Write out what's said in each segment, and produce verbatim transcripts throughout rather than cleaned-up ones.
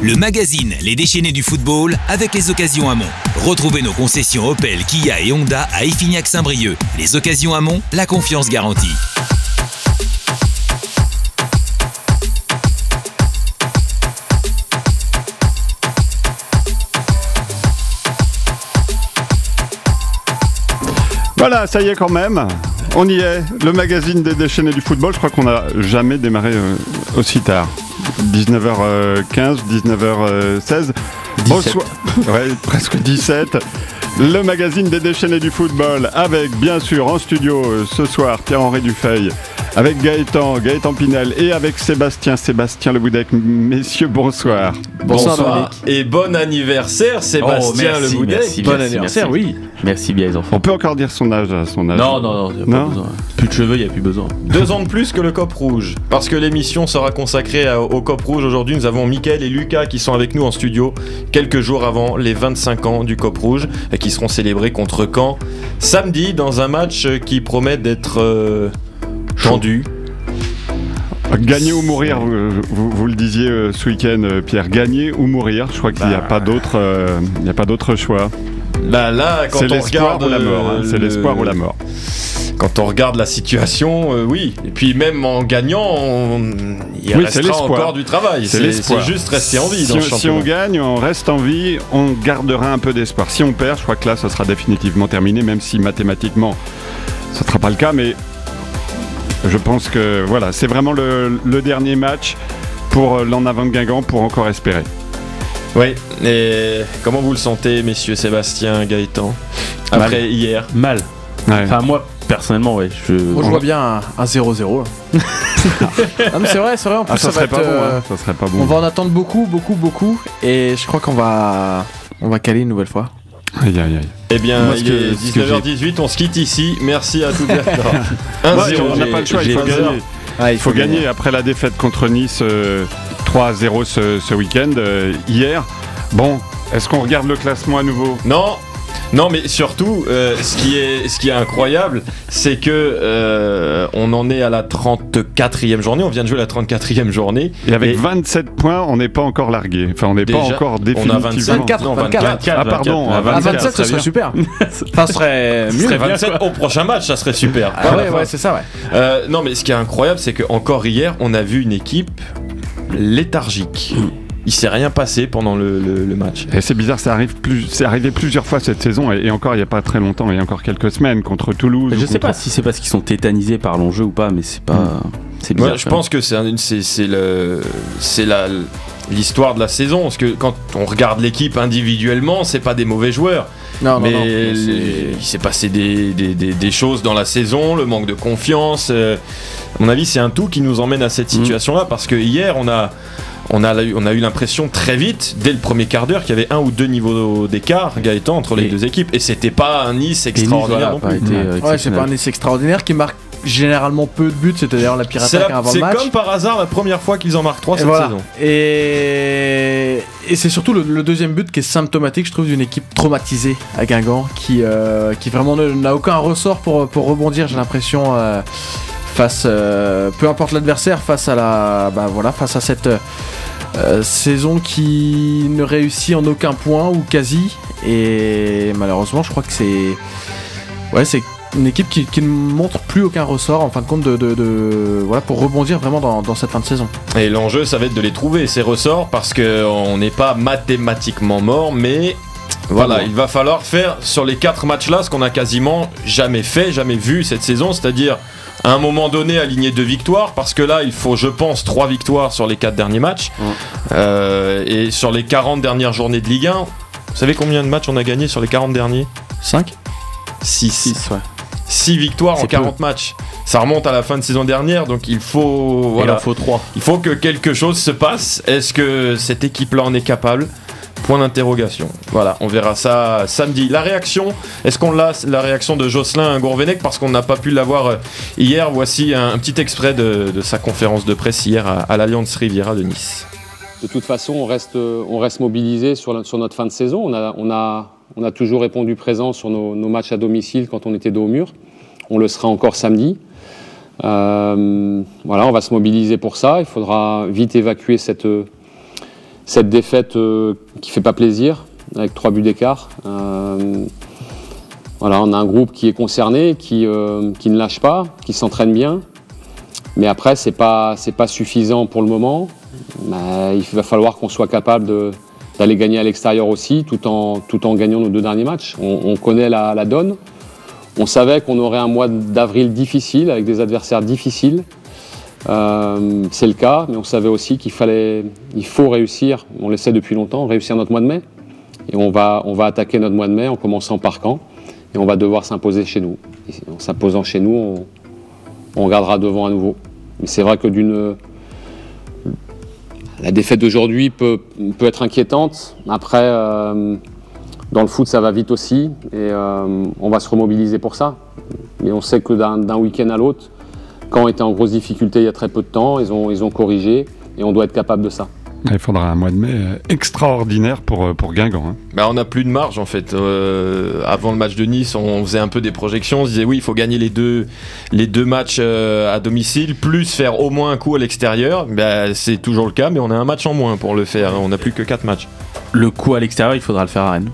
le magazine Les Déchaînés du football avec les occasions Hamon. Retrouvez nos concessions Opel, Kia et Honda à Effignac-Saint-Brieuc. Les occasions Hamon, la confiance garantie. Voilà, ça y est quand même, on y est, le magazine des déchaînés du football, je crois qu'on n'a jamais démarré euh, aussi tard, dix-neuf heures quinze, dix-neuf heures seize, bonsoir, ouais, presque dix-sept, le magazine des déchaînés du football, avec bien sûr en studio euh, ce soir Pierre-Henri Dufeil, avec Gaëtan, Gaëtan Pinel et avec Sébastien, Sébastien Le Boudec. Messieurs, bonsoir. Bonsoir, bonsoir et bon anniversaire Sébastien oh, merci, Le Boudec. Merci, bon merci, anniversaire, merci. oui. Merci bien les enfants. On peut encore dire son âge à son âge. Non, non, non, y a non pas besoin. Plus de cheveux, il n'y a plus besoin. Deux ans de plus que le Cop Rouge. Parce que l'émission sera consacrée à, au Cop Rouge. Aujourd'hui, nous avons Mickaël et Lucas qui sont avec nous en studio quelques jours avant les vingt-cinq ans du Cop Rouge et qui seront célébrés contre Caen samedi dans un match qui promet d'être euh, tendu. Gagner ou mourir, vous, vous, vous le disiez euh, ce week-end, euh, Pierre. Gagner ou mourir, je crois qu'il n'y a, bah... euh, a pas d'autre choix. Là, là, quand c'est on l'espoir regarde ou la mort. Hein. Le... C'est l'espoir ou la mort. Quand on regarde la situation, euh, oui. Et puis même en gagnant, on... il oui, restera encore du travail. C'est, c'est, c'est juste rester en vie si dans on, le championnat. Si on gagne, on reste en vie, on gardera un peu d'espoir. Si on perd, je crois que là, ça sera définitivement terminé, même si mathématiquement, ça ne sera pas le cas. Mais je pense que voilà, c'est vraiment le, le dernier match pour l'En Avant de Guingamp pour encore espérer. Oui, et comment vous le sentez, messieurs Sébastien, Gaëtan, après Mal. hier? Mal. Ouais. Enfin, moi, personnellement, ouais. Je... Moi, je vois bien un, un zéro zéro. non, mais c'est vrai, c'est vrai. En plus, ah, ça, ça, serait va pas être, bon, euh, hein. Ça serait pas bon. On va en attendre beaucoup, beaucoup, beaucoup. Et je crois qu'on va, on va caler une nouvelle fois. Aïe, aïe, aïe. Eh bien, moi, il que, est dix-neuf heures dix-huit, on se quitte ici. Merci à tous. un zéro. On n'a pas le choix, il faut gagner. Ah, il faut, faut gagner. gagner. Après la défaite contre Nice, euh, trois à zéro ce, ce week-end, euh, hier. Bon, est-ce qu'on regarde le classement à nouveau ? Non. Non, mais surtout, euh, ce qui est, ce qui est incroyable, c'est que euh, on en est à la trente-quatrième journée. On vient de jouer la trente-quatrième journée. Et avec et vingt-sept points, on n'est pas encore largué. Enfin, on n'est pas encore définitivement. On a vingt-cinq, vingt-quatre, non, vingt-quatre. vingt-quatre. Ah, pardon. À vingt-quatre, vingt-sept, ce serait super. Enfin, ce serait mieux. Ce serait vingt-sept au prochain match, ça serait super. Ah ouais, ouais, c'est ça, ouais. Euh, non, mais ce qui est incroyable, c'est qu'encore hier, on a vu une équipe léthargique. Il s'est rien passé pendant le, le, le match. Et c'est bizarre, ça arrive plus, c'est arrivé plusieurs fois cette saison et, et encore il n'y a pas très longtemps, il y a encore quelques semaines contre Toulouse. Je sais contre... pas si c'est parce qu'ils sont tétanisés par l'enjeu ou pas, mais c'est pas. Mmh. C'est bizarre. Ouais, je pense que c'est, un, c'est, c'est, le, c'est la, l'histoire de la saison. Parce que quand on regarde l'équipe individuellement, c'est pas des mauvais joueurs. Non, mais non, non, les, c'est... il s'est passé des, des, des, des choses dans la saison, le manque de confiance. Euh, à mon avis, c'est un tout qui nous emmène à cette situation-là. Mmh. Parce que hier, on a. On a, on a eu l'impression très vite, dès le premier quart d'heure, qu'il y avait un ou deux niveaux d'écart, Gaëtan, entre les et deux équipes. Et c'était pas un Nice extraordinaire Nice, voilà, non plus. Été, euh, ouais, c'est pas un Nice extraordinaire qui marque généralement peu de buts. C'était d'ailleurs la pire attaque avant c'est le match. C'est comme par hasard la première fois qu'ils en marquent trois cette voilà. saison. Et, et c'est surtout le, le deuxième but qui est symptomatique, je trouve, d'une équipe traumatisée à Guingamp, qui, euh, qui vraiment ne, n'a aucun ressort pour, pour rebondir, j'ai l'impression... Euh, face, euh, peu importe l'adversaire, face à la, bah voilà, face à cette euh, saison qui ne réussit en aucun point ou quasi. Et malheureusement, je crois que c'est, ouais, c'est une équipe qui, qui ne montre plus aucun ressort en fin de compte de, de, de voilà, pour rebondir vraiment dans, dans cette fin de saison. Et l'enjeu, ça va être de les trouver ces ressorts parce que on n'est pas mathématiquement mort, mais voilà, bon. Il va falloir faire sur les quatre matchs-là ce qu'on a quasiment jamais fait, jamais vu cette saison, c'est-à-dire à un moment donné aligner deux victoires, parce que là il faut, je pense, trois victoires sur les quatre derniers matchs. Mmh. Euh, et sur les quarante dernières journées de Ligue un, vous savez combien de matchs on a gagné sur les quarante derniers ? cinq six. six, ouais. six victoires c'est en quarante peu. Matchs. Ça remonte à la fin de saison dernière, donc il faut, voilà, il en faut trois. Il faut que quelque chose se passe. Est-ce que cette équipe-là en est capable ? Point d'interrogation. Voilà, on verra ça samedi. La réaction, est-ce qu'on l'a, la réaction de Jocelyn Gourvenec, parce qu'on n'a pas pu l'avoir hier. Voici un, un petit extrait de, de sa conférence de presse hier à, à l'Allianz Riviera de Nice. De toute façon, on reste, on reste mobilisé sur, la, sur notre fin de saison. On a, on a, on a toujours répondu présent sur nos, nos matchs à domicile quand on était dos au mur. On le sera encore samedi. Euh, voilà, on va se mobiliser pour ça. Il faudra vite évacuer cette... cette défaite euh, qui fait pas plaisir, avec trois buts d'écart. Euh, voilà, on a un groupe qui est concerné, qui, euh, qui ne lâche pas, qui s'entraîne bien. Mais après, c'est pas, c'est pas suffisant pour le moment. Mais il va falloir qu'on soit capable de, d'aller gagner à l'extérieur aussi, tout en, tout en gagnant nos deux derniers matchs. On, on connaît la, la donne. On savait qu'on aurait un mois d'avril difficile, avec des adversaires difficiles. Euh, c'est le cas, mais on savait aussi qu'il fallait, il faut réussir, on le sait depuis longtemps, réussir notre mois de mai. Et on va, on va attaquer notre mois de mai en commençant par Caen. Et on va devoir s'imposer chez nous. Et en s'imposant chez nous, on, on regardera devant à nouveau. Mais c'est vrai que d'une... La défaite d'aujourd'hui peut, peut être inquiétante. Après, euh, dans le foot, ça va vite aussi. Et euh, on va se remobiliser pour ça. Mais on sait que d'un, d'un week-end à l'autre, Caen était en grosse difficulté il y a très peu de temps. Ils ont, ils ont corrigé. Et on doit être capable de ça. Il faudra un mois de mai extraordinaire pour, pour Guingamp. Hein. Bah on n'a plus de marge en fait. Euh, avant le match de Nice, on faisait un peu des projections. On se disait oui, il faut gagner les deux, les deux matchs euh, à domicile, plus faire au moins un coup à l'extérieur. Bah, c'est toujours le cas, mais on a un match en moins pour le faire. On n'a plus que quatre matchs. Le coup à l'extérieur, il faudra le faire à Rennes.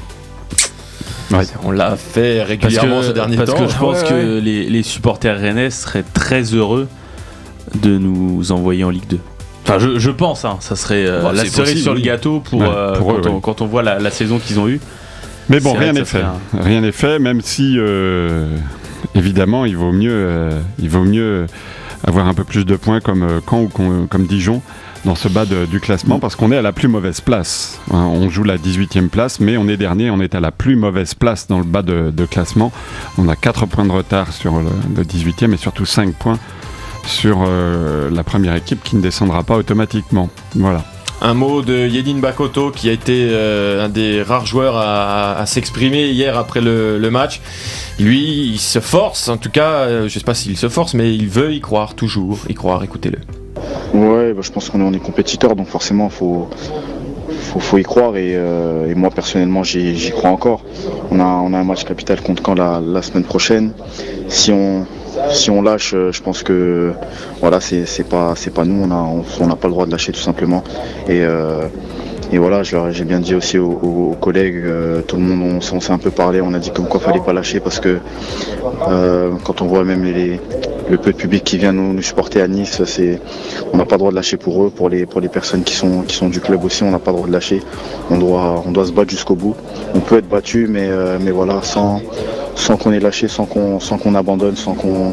Ouais. On l'a fait régulièrement que, ces derniers parce temps. Parce que je pense ouais, que ouais. Les, les supporters rennais seraient très heureux de nous envoyer en Ligue deux. Enfin, je, je pense, hein, ça serait euh, bah, la cerise possible, sur oui. le gâteau pour, ouais, euh, pour quand, eux, on, ouais. quand on voit la, la saison qu'ils ont eue. Mais bon, rien n'est fait. Un... Rien n'est fait, même si, euh, évidemment, il vaut mieux, euh, il vaut mieux avoir un peu plus de points comme euh, Caen ou comme, comme Dijon dans ce bas de, du classement, parce qu'on est à la plus mauvaise place. Hein, on joue la dix-huitième place, mais on est dernier, on est à la plus mauvaise place dans le bas de, de classement. On a quatre points de retard sur le, le dix-huitième et surtout cinq points sur euh, la première équipe qui ne descendra pas automatiquement. Voilà. Un mot de Yedin Bakoto qui a été euh, un des rares joueurs à, à, à s'exprimer hier après le, le match. Lui, il se force, en tout cas, euh, je ne sais pas s'il se force, mais il veut y croire, toujours y croire, écoutez-le. Ouais, bah, je pense qu'on est, on est compétiteur, donc forcément, il faut, faut, faut y croire et, euh, et moi personnellement, j'y, j'y crois encore. On a, on a un match capital contre Caen la, la semaine prochaine. Si on... Si on lâche, je pense que voilà, c'est, c'est pas, c'est pas nous, on a, on n'a pas le droit de lâcher tout simplement. Et, euh, et voilà, je leur, j'ai bien dit aussi aux, aux, aux collègues, euh, tout le monde, on, on s'est un peu parlé, on a dit comme quoi fallait pas lâcher parce que euh, quand on voit même les, le peu de public qui vient nous, nous supporter à Nice, c'est, on n'a pas le droit de lâcher pour eux, pour les, pour les personnes qui sont, qui sont du club aussi, on n'a pas le droit de lâcher. On doit, on doit se battre jusqu'au bout. On peut être battu, mais, euh, mais voilà, sans sans qu'on ait lâché, sans qu'on, sans qu'on abandonne, sans qu'on,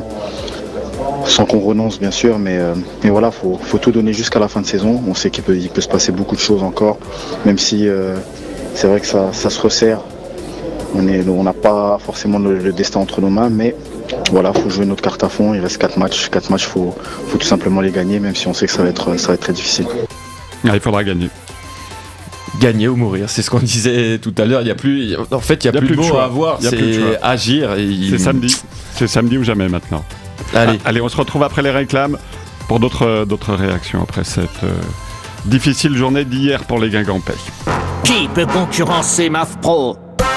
sans qu'on renonce bien sûr, mais, euh, mais voilà, faut, faut tout donner jusqu'à la fin de saison. On sait qu'il peut, il peut se passer beaucoup de choses encore, même si euh, c'est vrai que ça, ça se resserre. On est, on n'a pas forcément le, le destin entre nos mains, mais voilà, faut jouer notre carte à fond. Il reste quatre matchs, quatre matchs, faut, faut tout simplement les gagner, même si on sait que ça va être, ça va être très difficile. Ah, il faudra gagner. Gagner ou mourir, c'est ce qu'on disait tout à l'heure. Il y a plus, en fait, il y a, y a plus, plus de mots à avoir. C'est agir. Et il... C'est samedi. C'est samedi ou jamais maintenant. Allez, ah, allez, on se retrouve après les réclames pour d'autres, d'autres réactions après cette euh, difficile journée d'hier pour les Guingampais. Qui peut concurrencer M A F Pro?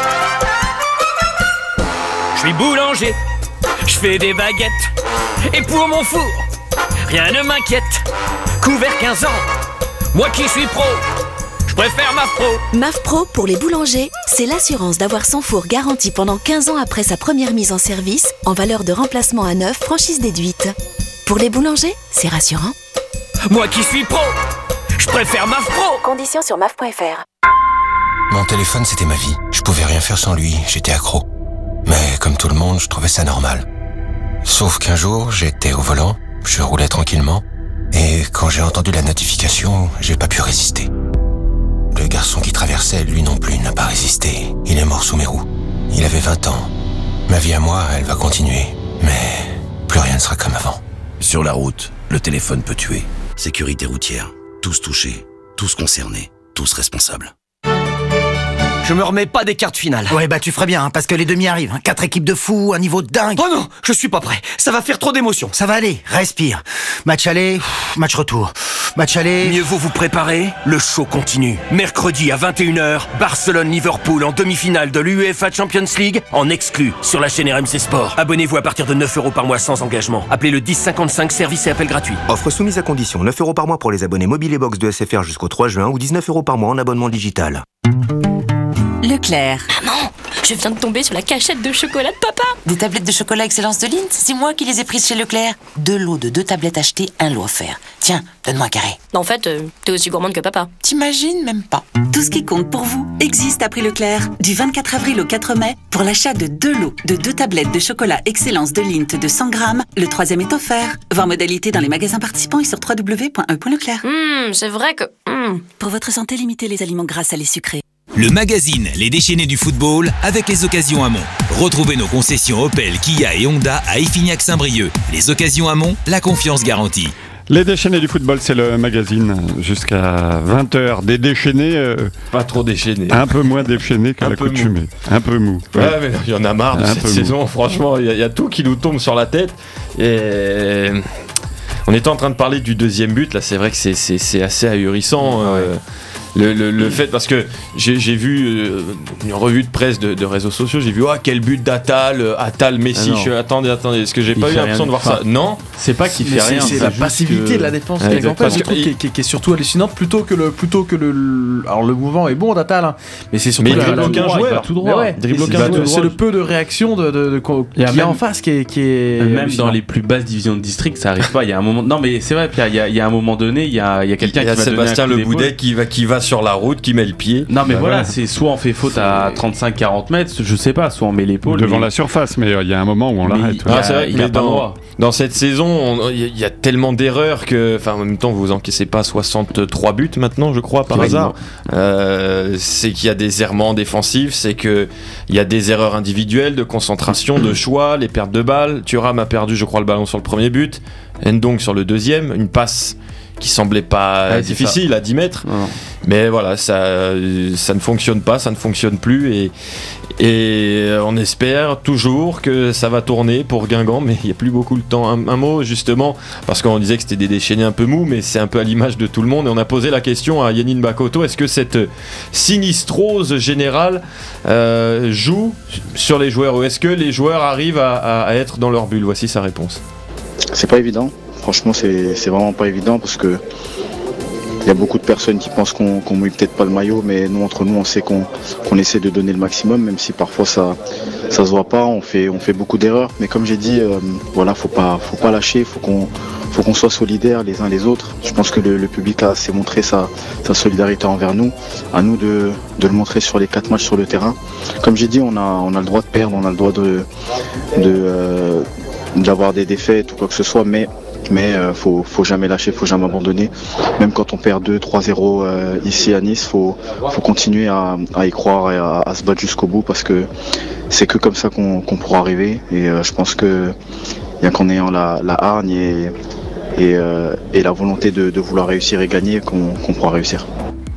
Je suis boulanger, je fais des baguettes, et pour mon four, rien ne m'inquiète. Couvert quinze ans, moi qui suis pro, je préfère M A F Pro. M A F Pro pour les boulangers, c'est l'assurance d'avoir son four garanti pendant quinze ans après sa première mise en service, en valeur de remplacement à neuf, franchise déduite. Pour les boulangers, c'est rassurant. Moi qui suis pro, je préfère M A F Pro. Conditions sur M A F point F R. Mon téléphone, c'était ma vie. Je pouvais rien faire sans lui, j'étais accro. Mais comme tout le monde, je trouvais ça normal. Sauf qu'un jour, j'étais au volant, je roulais tranquillement, et quand j'ai entendu la notification, j'ai pas pu résister. Le garçon qui traversait, lui non plus, n'a pas résisté. Il est mort sous mes roues. Il avait vingt ans. Ma vie à moi, elle va continuer, mais plus rien ne sera comme avant. Sur la route, le téléphone peut tuer. Sécurité routière, tous touchés, tous concernés, tous responsables. Je me remets pas des cartes finales. Ouais, bah tu ferais bien, hein, parce que les demi arrivent. Hein. Quatre équipes de fous, un niveau dingue. Oh non, je suis pas prêt. Ça va faire trop d'émotions. Ça va aller, respire. Match aller, match retour. Match aller. Mieux vaut vous préparer, le show continue. Mercredi à vingt et une heures, Barcelone-Liverpool en demi-finale de l'UEFA Champions League, en exclu sur la chaîne R M C Sport. Abonnez-vous à partir de neuf euros par mois sans engagement. Appelez le dix cinquante-cinq, service et appel gratuit. Offre soumise à condition, neuf euros par mois pour les abonnés mobile et box de S F R jusqu'au trois juin ou dix-neuf euros par mois en abonnement digital. Leclerc. Maman, je viens de tomber sur la cachette de chocolat de papa. Des tablettes de chocolat Excellence de Lindt, c'est moi qui les ai prises chez Leclerc. Deux lots de deux tablettes achetées, un lot offert. Tiens, donne-moi un carré. En fait, euh, t'es aussi gourmande que papa. T'imagines même pas. Tout ce qui compte pour vous existe à prix Leclerc. Du vingt-quatre avril au quatre mai, pour l'achat de deux lots de deux tablettes de chocolat Excellence de Lindt de cent grammes, le troisième est offert. Voir modalité dans les magasins participants et sur w w w point e point leclerc. Hum, c'est vrai que... Hum. Pour votre santé, limitez les aliments gras, salés, sucrés. Le magazine Les Déchaînés du football avec les occasions Hamon. Retrouvez nos concessions Opel, Kia et Honda à Effignac-Saint-Brieuc. Les occasions Hamon, la confiance garantie. Les Déchaînés du football, c'est le magazine jusqu'à vingt heures. Des déchaînés... Euh, pas trop déchaînés. Un peu moins déchaînés qu'à l'accoutumée. Un peu mou. Ouais, ouais, mais il y en a marre de un cette saison. Mou. Franchement, il y, y a tout qui nous tombe sur la tête. Et... On était en train de parler du deuxième but. Là, c'est vrai que c'est, c'est, c'est assez ahurissant. Ouais. Euh, Le, le, le fait, parce que j'ai, j'ai vu euh, une revue de presse de, de réseaux sociaux, j'ai vu oh, quel but d'Attal, euh, Attal, Messi. Ah je, attendez, attendez, est-ce que j'ai il pas eu l'impression de voir ça? Non, c'est pas qu'il fait rien. C'est, c'est la passivité que... de la défense ouais, qui, parce que, qui, qui, qui est surtout hallucinante plutôt que le plutôt que le. Alors le mouvement est bon d'Attal, hein, mais c'est surtout. Mais il dribble aucun joueur, tout droit. Ouais, dribble aucun joueur. C'est le peu de réaction de, de, de, qu'il y a, y a en face qui est, qui est même hallucinant. Dans les plus basses divisions de district, ça arrive pas. Il y a un moment. Non, mais c'est vrai. Il y a, il y a un moment donné, il y a, il y a quelqu'un qui va donner un coup d'épaule. Sébastien Le Boudet qui va qui va sur la route, qui met le pied. Non mais bah voilà, voilà, c'est soit on fait faute à trente-cinq quarante mètres, je sais pas, soit on met l'épaule. Devant mais... la surface, mais il euh, y a un moment où on mais l'arrête. Ouais. Ah, c'est vrai que dans, dans cette saison, il y, y a tellement d'erreurs que, enfin en même temps, vous encaissez pas soixante-trois buts maintenant, je crois, par hasard. Euh, c'est qu'il y a des errements défensifs, c'est qu'il y a des erreurs individuelles de concentration, de choix, les pertes de balles. Thuram a perdu, je crois, le ballon sur le premier but, Ndong sur le deuxième, une passe qui semblait pas ouais, difficile à dix mètres, non. Mais voilà, ça, ça ne fonctionne pas, ça ne fonctionne plus et, et on espère toujours que ça va tourner pour Guingamp, mais il n'y a plus beaucoup de temps. Un, un mot justement, parce qu'on disait que c'était des déchaînés un peu mous, mais c'est un peu à l'image de tout le monde et on a posé la question à Yannin Bakoto, est-ce que cette sinistrose générale euh, joue sur les joueurs ou est-ce que les joueurs arrivent à, à, à être dans leur bulle? Voici sa réponse. C'est pas évident. Franchement, c'est, c'est vraiment pas évident parce que il y a beaucoup de personnes qui pensent qu'on, qu'on mouille peut-être pas le maillot, mais nous, entre nous, on sait qu'on, qu'on essaie de donner le maximum, même si parfois ça, ça se voit pas, on fait, on fait beaucoup d'erreurs. Mais comme j'ai dit, euh, voilà, faut pas, faut pas lâcher, faut qu'on, faut qu'on soit solidaires les uns les autres. Je pense que le, le public a s'est montré sa, sa solidarité envers nous. À nous de, de le montrer sur les quatre matchs sur le terrain. Comme j'ai dit, on a, on a le droit de perdre, on a le droit de, de, euh, d'avoir des défaites ou quoi que ce soit, mais Mais euh, faut, faut jamais lâcher, faut jamais abandonner. Même quand on perd deux trois zéro euh, ici à Nice, faut, faut continuer à, à y croire et à, à se battre jusqu'au bout parce que c'est que comme ça qu'on, qu'on pourra arriver. Et euh, je pense que bien qu'en ayant la, la hargne et, et, euh, et la volonté de, de vouloir réussir et gagner, qu'on, qu'on pourra réussir.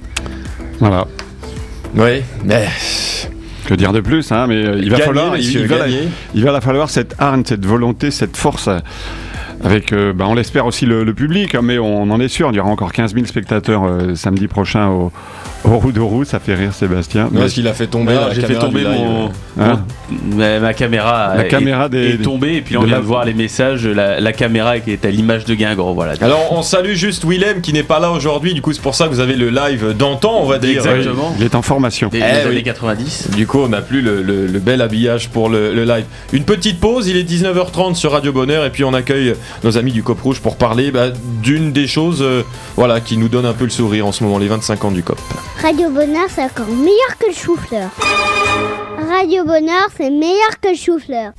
Voilà. Oui, mais... Que dire de plus, hein, mais il va gagner, falloir, il, il, va la, il va la falloir cette hargne, cette volonté, cette force. Avec, euh, bah, on l'espère aussi le, le public, hein, mais on en est sûr, il y aura encore quinze mille spectateurs euh, samedi prochain au, au Roue de Roue, ça fait rire Sébastien. Mais parce qu'il a fait tomber, non, la j'ai fait tomber mon, hein mon ma caméra, la est, caméra des, est tombée et puis on vient la... de voir les messages, la, la caméra qui est à l'image de Guingamp, voilà. Alors on salue juste Willem qui n'est pas là aujourd'hui, du coup c'est pour ça que vous avez le live d'antan, on va dire. Exactement. Il est en formation. Des, eh, des oui. années quatre-vingt-dix. Du coup on n'a plus le, le, le bel habillage pour le, le live. Une petite pause, il est dix-neuf heures trente sur Radio Bonheur et puis on accueille nos amis du COP Rouge pour parler bah, d'une des choses euh, voilà, qui nous donne un peu le sourire en ce moment, les vingt-cinq ans du C O P. Radio Bonheur, c'est encore meilleur que le chou-fleur. Radio Bonheur, c'est meilleur que le chou-fleur.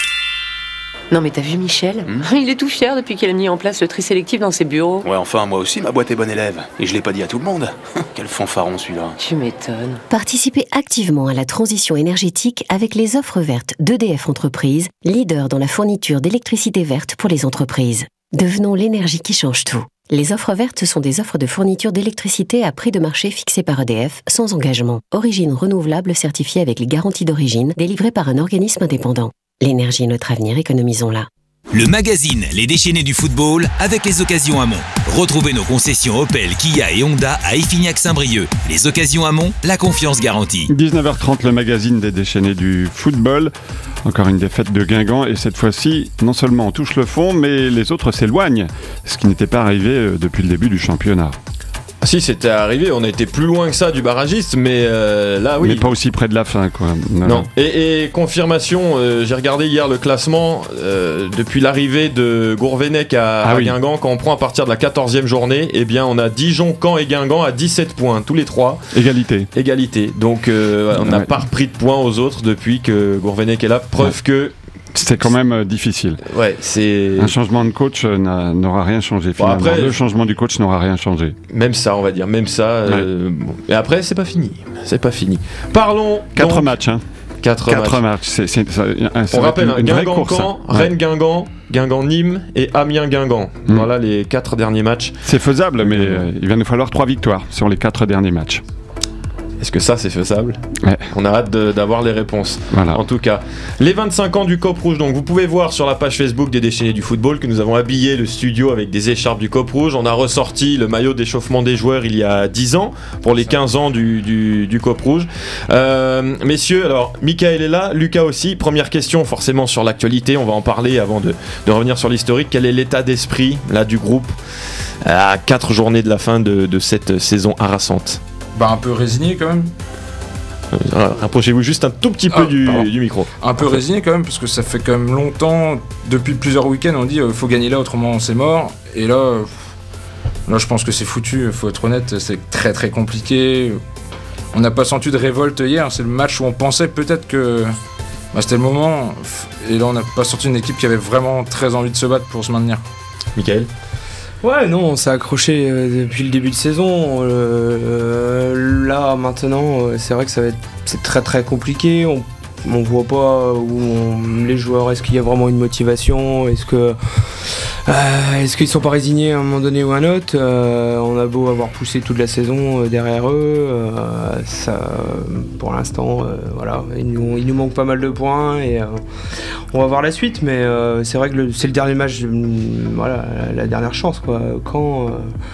Non mais t'as vu Michel mmh. Il est tout fier depuis qu'il a mis en place le tri sélectif dans ses bureaux. Ouais, enfin moi aussi ma boîte est bonne élève. Et je l'ai pas dit à tout le monde. Quel fanfaron celui-là. Tu m'étonnes. Participez activement à la transition énergétique avec les offres vertes d'E D F Entreprises, leader dans la fourniture d'électricité verte pour les entreprises. Devenons l'énergie qui change tout. Les offres vertes sont des offres de fourniture d'électricité à prix de marché fixé par E D F, sans engagement. Origine renouvelable certifiée avec les garanties d'origine, délivrée par un organisme indépendant. L'énergie est notre avenir, économisons-la. le magazine Les Déchaînés du football avec les occasions Hamon. Retrouvez nos concessions Opel, Kia et Honda à Effignac-Saint-Brieuc. Les occasions Hamon, la confiance garantie. dix-neuf heures trente, le magazine des Déchaînés du football. Encore une défaite de Guingamp et cette fois-ci, non seulement on touche le fond, mais les autres s'éloignent, ce qui n'était pas arrivé depuis le début du championnat. Ah si, c'était arrivé, on a été plus loin que ça du barragiste, mais euh, là oui. Mais pas aussi près de la fin, quoi. Non. non. Et, et confirmation, euh, j'ai regardé hier le classement, euh, depuis l'arrivée de Gourvenec à, ah à oui. Guingamp, quand on prend à partir de la quatorzième journée, eh bien on a Dijon, Caen et Guingamp à dix-sept points, tous les trois. Égalité. Égalité. Donc euh, on n'a ouais. pas repris de points aux autres depuis que Gourvenec est là, preuve ouais. que... C'était quand même euh, difficile. Ouais, c'est... Un changement de coach euh, n'aura rien changé finalement. Bon, après, le changement du coach n'aura rien changé. Même ça, on va dire, même ça. Euh, ouais. bon. Et après, c'est pas fini. C'est pas fini. Parlons. Quatre donc... matchs, hein. Quatre, Quatre matchs. matchs. C'est, c'est, c'est, on rappelle, hein, Guingamp-Caen, hein. Rennes-Guingamp, Guingamp-Nîmes et Amiens-Guingamp. Mmh. Voilà les quatre derniers matchs. C'est faisable, mais euh, il va nous falloir trois victoires sur les quatre derniers matchs. Est-ce que ça c'est faisable ? Ouais. On a hâte de, d'avoir les réponses. Voilà. En tout cas, les vingt-cinq ans du Cop Rouge. Donc vous pouvez voir sur la page Facebook des Déchaînés du football que nous avons habillé le studio avec des écharpes du Cop Rouge. On a ressorti le maillot d'échauffement des joueurs il y a dix ans pour les quinze ans du, du, du Cop Rouge. Euh, messieurs, alors Michael est là, Lucas aussi. Première question forcément sur l'actualité. On va en parler avant de, de revenir sur l'historique. Quel est l'état d'esprit là du groupe à quatre journées de la fin de, de cette saison harassante ? Bah un peu résigné quand même. Alors, rapprochez-vous juste un tout petit peu ah, du, du micro. Un peu résigné quand même parce que ça fait quand même longtemps, depuis plusieurs week-ends on dit euh, faut gagner là autrement c'est mort. Et là, euh, là je pense que c'est foutu, faut être honnête, c'est très très compliqué. On n'a pas senti de révolte hier, c'est le match où on pensait peut-être que bah, c'était le moment. Et là on n'a pas senti une équipe qui avait vraiment très envie de se battre pour se maintenir. Michael ? Ouais, non, on s'est accroché euh, depuis le début de saison. Euh, là, maintenant, euh, c'est vrai que ça va être, c'est très très compliqué. On, on voit pas où on, les joueurs, est-ce qu'il y a vraiment une motivation ? Est-ce que, euh, est-ce qu'ils sont pas résignés à un moment donné ou à un autre ? euh, On a beau avoir poussé toute la saison euh, derrière eux, euh, ça, pour l'instant, euh, voilà, il nous, il nous manque pas mal de points et euh, on va voir la suite. Mais euh, c'est vrai que le, c'est le dernier match, voilà, la, la dernière chance, quoi. Quand euh,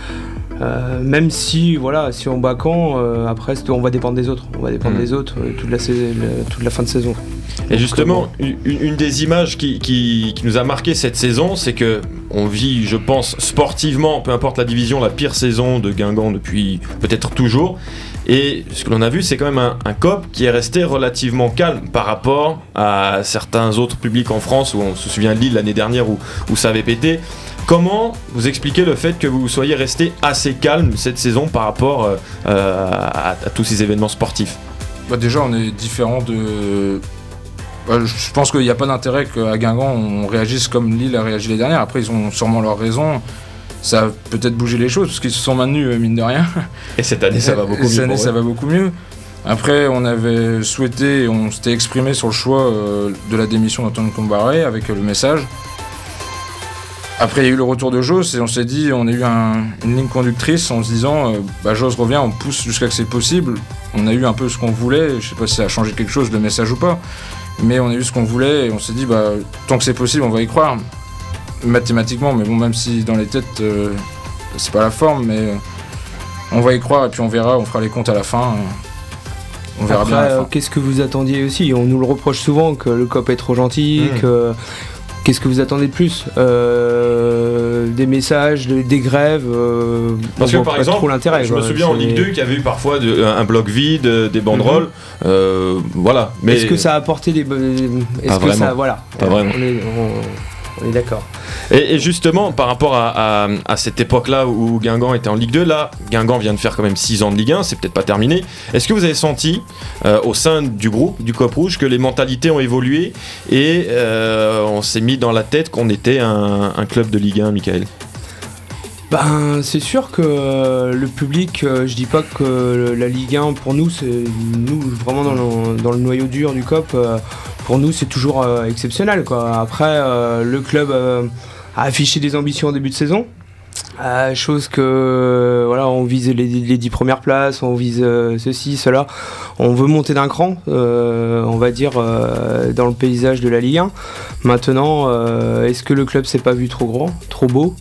Euh, même si voilà, si on bat Caen, euh, après on va dépendre des autres, on va dépendre mmh. des autres euh, toute la saison, toute la fin de saison. Et donc, justement, euh, une, une des images qui, qui, qui nous a marqué cette saison, c'est que on vit, je pense, sportivement, peu importe la division, la pire saison de Guingamp depuis peut-être toujours. Et ce que l'on a vu, c'est quand même un, un Cop qui est resté relativement calme par rapport à certains autres publics en France, où on se souvient de Lille l'année dernière où, où ça avait pété. Comment vous expliquez le fait que vous soyez resté assez calme cette saison par rapport euh, à, à tous ces événements sportifs ? Bah déjà, on est différent de... Bah, je pense qu'il n'y a pas d'intérêt qu'à Guingamp, on réagisse comme Lille a réagi les dernières. Après, ils ont sûrement leur raison. Ça a peut-être bougé les choses, parce qu'ils se sont maintenus, mine de rien. Et cette année, ça va beaucoup mieux. Cette année, ça va beaucoup mieux. Après, on avait souhaité, on s'était exprimé sur le choix euh, de la démission d'Antoine Combaré avec le message. Après, il y a eu le retour de Jos et on s'est dit, on a eu un, une ligne conductrice en se disant, euh, bah, Jos revient, on pousse jusqu'à ce que c'est possible. On a eu un peu ce qu'on voulait, je sais pas si ça a changé quelque chose, le message ou pas, mais on a eu ce qu'on voulait et on s'est dit, bah, tant que c'est possible, on va y croire. Mathématiquement, mais bon, même si dans les têtes, euh, c'est pas la forme, mais euh, on va y croire et puis on verra, on fera les comptes à la fin. Euh, on verra Après, bien à la fin. Euh, qu'est-ce que vous attendiez aussi ? On nous le reproche souvent, que le Cop est trop gentil, mmh. que... Qu'est-ce que vous attendez de plus ? euh, Des messages, des grèves euh, Parce que par exemple, trop l'intérêt, je quoi. me souviens C'est... en Ligue deux qu'il y avait eu parfois de, un bloc vide, des banderoles, mm-hmm. euh, voilà. Mais est-ce que ça a apporté des... Est-ce pas que vraiment. ça... Voilà. Pas on vraiment. Est, on... On est d'accord. Et, et justement, par rapport à, à, à cette époque-là où Guingamp était en Ligue deux, là, Guingamp vient de faire quand même six ans de Ligue un, c'est peut-être pas terminé. Est-ce que vous avez senti, euh, au sein du groupe, du Cop Rouge, que les mentalités ont évolué et euh, on s'est mis dans la tête qu'on était un, un club de Ligue un, Michael ? Ben, c'est sûr que euh, le public, euh, je dis pas que la Ligue un, pour nous, c'est nous vraiment dans le, dans le noyau dur du Cop, euh, pour nous c'est toujours euh, exceptionnel, quoi. Après, euh, le club euh, a affiché des ambitions en début de saison. Euh, chose que voilà, on vise les, les dix premières places, on vise euh, ceci, cela. On veut monter d'un cran, euh, on va dire, euh, dans le paysage de la Ligue un. Maintenant, euh, est-ce que le club s'est pas vu trop grand, trop beau?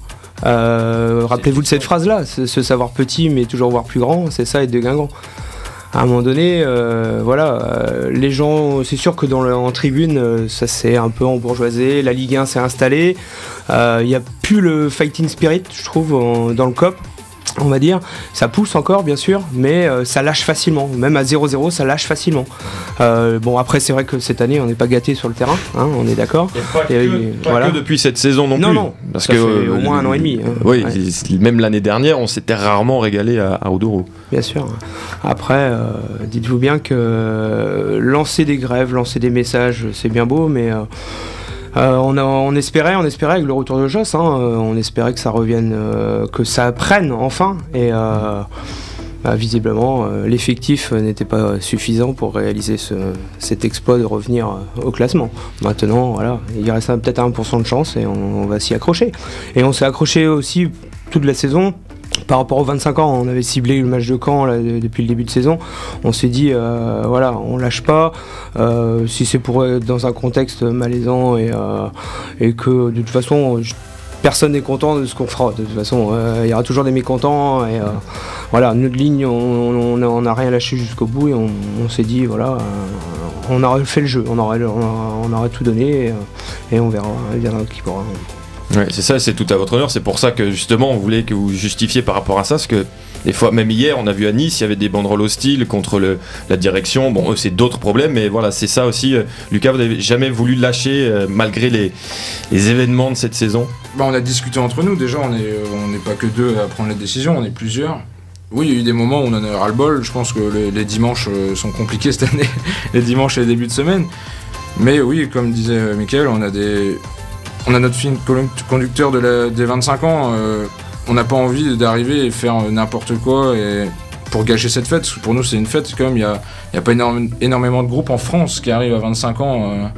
euh, Rappelez-vous de cette phrase-là, se, se savoir petit mais toujours voir plus grand, c'est ça être de Guingamp. À un moment donné, euh, voilà, euh, les gens, c'est sûr que dans le, en tribune, euh, ça s'est un peu embourgeoisé, la Ligue un s'est installée, il euh, n'y a plus le fighting spirit, je trouve, en, dans le C O P, on va dire. Ça pousse encore, bien sûr, mais euh, ça lâche facilement, même à zéro zéro, ça lâche facilement. Euh, bon, après, c'est vrai que cette année, on n'est pas gâté sur le terrain, hein, on est d'accord. Et pas, que, et, pas voilà. que depuis cette saison non, non plus. Non, non, parce ça que fait euh, au moins un an et demi. Hein. Oui, ouais. Même l'année dernière, on s'était rarement régalé à, à Odoro. Bien sûr. Après, euh, dites-vous bien que euh, lancer des grèves, lancer des messages, c'est bien beau, mais euh, euh, on, a, on espérait, on espérait avec le retour de Joss, hein, euh, on espérait que ça revienne, euh, que ça prenne enfin. Et euh, bah, visiblement, euh, l'effectif n'était pas suffisant pour réaliser ce, cet exploit de revenir euh, au classement. Maintenant, voilà, il reste peut-être un pour cent de chance et on, on va s'y accrocher. Et on s'est accroché aussi toute la saison. Par rapport aux vingt-cinq ans, on avait ciblé le match de Caen là, depuis le début de saison. On s'est dit, euh, voilà, on lâche pas. Euh, si c'est pour être dans un contexte malaisant et, euh, et que de toute façon, je, personne n'est content de ce qu'on fera. De toute façon, euh, il y aura toujours des mécontents. Et euh, voilà, notre ligne, on n'a rien lâché jusqu'au bout et on, on s'est dit, voilà, euh, on aurait fait le jeu, on aurait, on, on aurait tout donné et, et on verra, il viendra qui pourra. Ouais, c'est ça, c'est tout à votre honneur. C'est pour ça que justement, on voulait que vous justifiez par rapport à ça, parce que des fois, même hier, on a vu à Nice, il y avait des banderoles hostiles contre le, la direction. Bon, eux, c'est d'autres problèmes, mais voilà, c'est ça aussi. Euh, Lucas, vous n'avez jamais voulu lâcher euh, malgré les, les événements de cette saison? Bah, on a discuté entre nous. Déjà, on n'est on n'est pas que deux à prendre les décisions, on est plusieurs. Oui, il y a eu des moments où on en a ras-le-bol. Je pense que les, les dimanches sont compliqués cette année, les dimanches et les débuts de semaine. Mais oui, comme disait Mickaël, on a des... On a notre film conducteur de la, des vingt-cinq ans, euh, on n'a pas envie d'arriver et faire n'importe quoi et pour gâcher cette fête, parce que pour nous c'est une fête quand même, il n'y a, y a pas énorme, énormément de groupes en France qui arrivent à vingt-cinq ans, euh,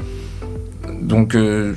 donc euh,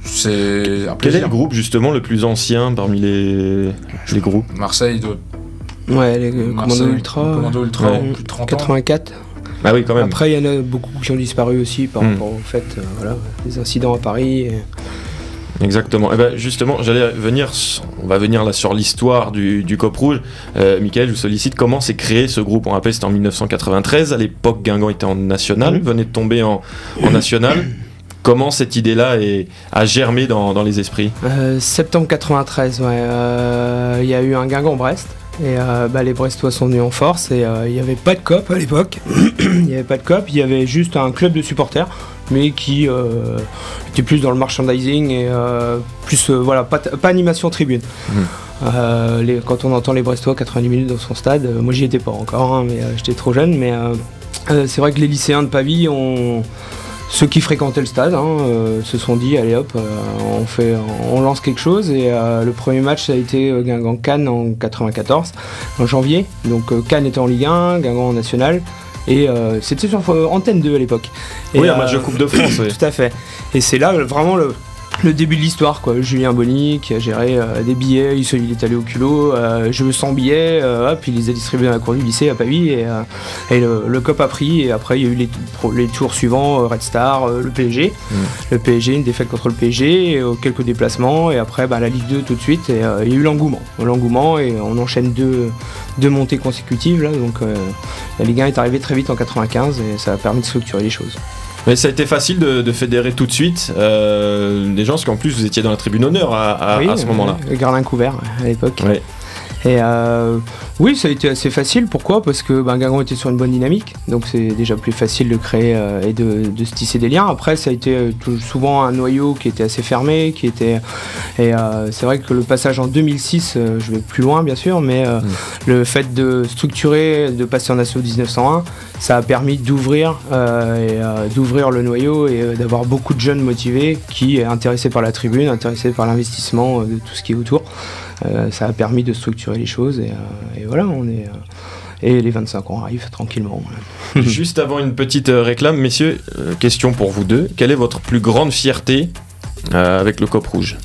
c'est un plaisir. Quel est le groupe justement le plus ancien parmi les, les groupes? Marseille, doit... Ouais, les Commando Ultra, Commando Ultra, ouais. plus de trente ans. quatre-vingt-quatre. Ah oui, quand même. Après, il y en a beaucoup qui ont disparu aussi par mmh. rapport au fait, euh, voilà, des incidents à Paris. Et... Exactement. Et ben justement, j'allais venir, on va venir là sur l'histoire du, du C O P Rouge. Euh, Mickaël, je vous sollicite, comment s'est créé ce groupe? On rappelle, c'était en mille neuf cent quatre-vingt-treize. À l'époque, Guingamp était en national, mmh. venait de tomber en, en national. Comment cette idée-là est, a germé dans, dans les esprits? euh, Septembre quatre-vingt-treize, ouais. Il euh, y a eu un Guingamp-Brest. Et euh, bah, les Brestois sont venus en force et il euh, n'y avait pas de C O P à l'époque. Il n'y avait pas de C O P, il y avait juste un club de supporters, mais qui euh, était plus dans le merchandising et euh, plus euh, voilà, pas, pas animation tribune. Mmh. Euh, les, quand on entend les Brestois quatre-vingt-dix minutes dans son stade, euh, moi j'y étais pas encore, hein, mais euh, j'étais trop jeune. Mais euh, euh, c'est vrai que les lycéens de Pavie ont. Ceux qui fréquentaient le stade hein, euh, se sont dit allez hop, euh, on, fait, on lance quelque chose et euh, le premier match ça a été euh, Guingamp-Cannes en quatre-vingt-quatorze, en janvier. Donc euh, Cannes était en Ligue un, Guingamp en National et euh, c'était sur euh, Antenne deux à l'époque. Et, oui, un euh, match de Coupe de France. Oui. Tout à fait. Et c'est là vraiment le, le début de l'histoire, quoi. Julien Bonny qui a géré euh, des billets, il, il est allé au culot, euh, je veux cent billets, euh, hop, il les a distribués dans la cour du lycée à Pavie et, euh, et le, le C O P a pris et après il y a eu les, les tours suivants, euh, Red Star, euh, le P S G, mmh. le P S G, une défaite contre le P S G, et, euh, quelques déplacements et après bah, la Ligue deux tout de suite et euh, il y a eu l'engouement, l'engouement et on enchaîne deux, deux montées consécutives là, donc euh, la Ligue un est arrivée très vite en quatre-vingt-quinze et ça a permis de structurer les choses. Mais ça a été facile de, de fédérer tout de suite euh, des gens, parce qu'en plus vous étiez dans la tribune honneur à, à, oui, à ce moment-là. Le gardien couvert à l'époque. Oui. Et euh, oui, ça a été assez facile. Pourquoi ? Parce que ben, Guingamp était sur une bonne dynamique, donc c'est déjà plus facile de créer euh, et de, de se tisser des liens. Après, ça a été euh, tout, souvent un noyau qui était assez fermé, qui était. Et euh, c'est vrai que le passage en deux mille six, euh, je vais plus loin bien sûr, mais euh, mmh. le fait de structurer, de passer en assaut dix-neuf cent un, ça a permis d'ouvrir, euh, et, euh, d'ouvrir le noyau et euh, d'avoir beaucoup de jeunes motivés qui est intéressés par la tribune, intéressés par l'investissement euh, de tout ce qui est autour. Euh, ça a permis de structurer les choses et, euh, et voilà, on est euh, et les vingt-cinq ans arrivent tranquillement. Juste avant une petite euh, réclame, messieurs, euh, question pour vous deux. Quelle est votre plus grande fierté euh, avec le C O P Rouge ?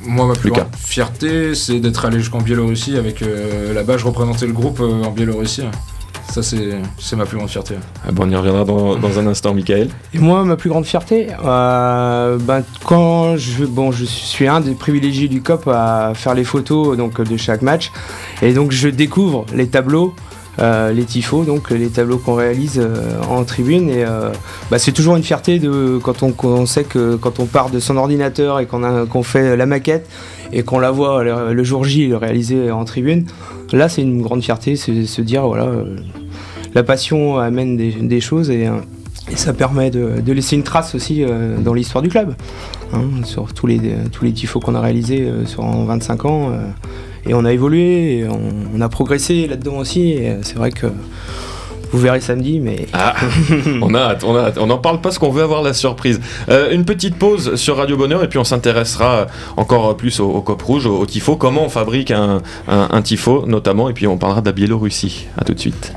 Moi, ma plus Lucas. grande fierté, c'est d'être allé jusqu'en Biélorussie avec euh, là-bas, je représentais le groupe euh, en Biélorussie. Ça, c'est, c'est ma plus grande fierté. Ah bon, on y reviendra dans, dans un instant, Michael. Et moi, ma plus grande fierté, euh, ben, quand je, bon, je suis un des privilégiés du C O P à faire les photos donc, de chaque match. Et donc, je découvre les tableaux. Euh, les tifos, donc les tableaux qu'on réalise euh, en tribune et euh, bah, c'est toujours une fierté de, quand, on, quand on sait que quand on part de son ordinateur et qu'on, a, qu'on fait la maquette et qu'on la voit le, le jour J le réaliser en tribune, là c'est une grande fierté, c'est se dire voilà euh, la passion amène des, des choses et, euh, et ça permet de, de laisser une trace aussi euh, dans l'histoire du club, hein, sur tous les, tous les tifos qu'on a réalisés euh, sur, en vingt-cinq ans euh, et on a évolué, et on, on a progressé là-dedans aussi. Et c'est vrai que vous verrez samedi, mais... Ah, on a hâte, on a hâte. On n'en parle pas parce qu'on veut avoir la surprise. Euh, une petite pause sur Radio Bonheur et puis on s'intéressera encore plus au, au C O P Rouge, au, au tifo. Comment on fabrique un, un, un tifo notamment, et puis on parlera de la Biélorussie. A tout de suite.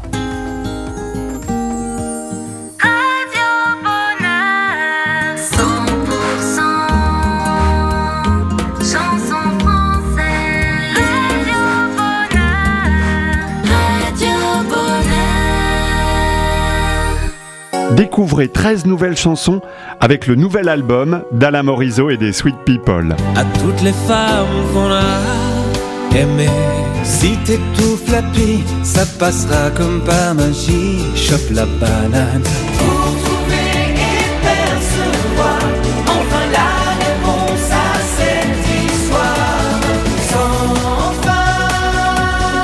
Découvrez treize nouvelles chansons avec le nouvel album d'Alain Morisot et des Sweet People. À toutes les femmes qu'on a aimées, si t'étouffes la pie, ça passera comme par magie. Chope la banane pour trouver et percevoir enfin la réponse à cette histoire sans fin.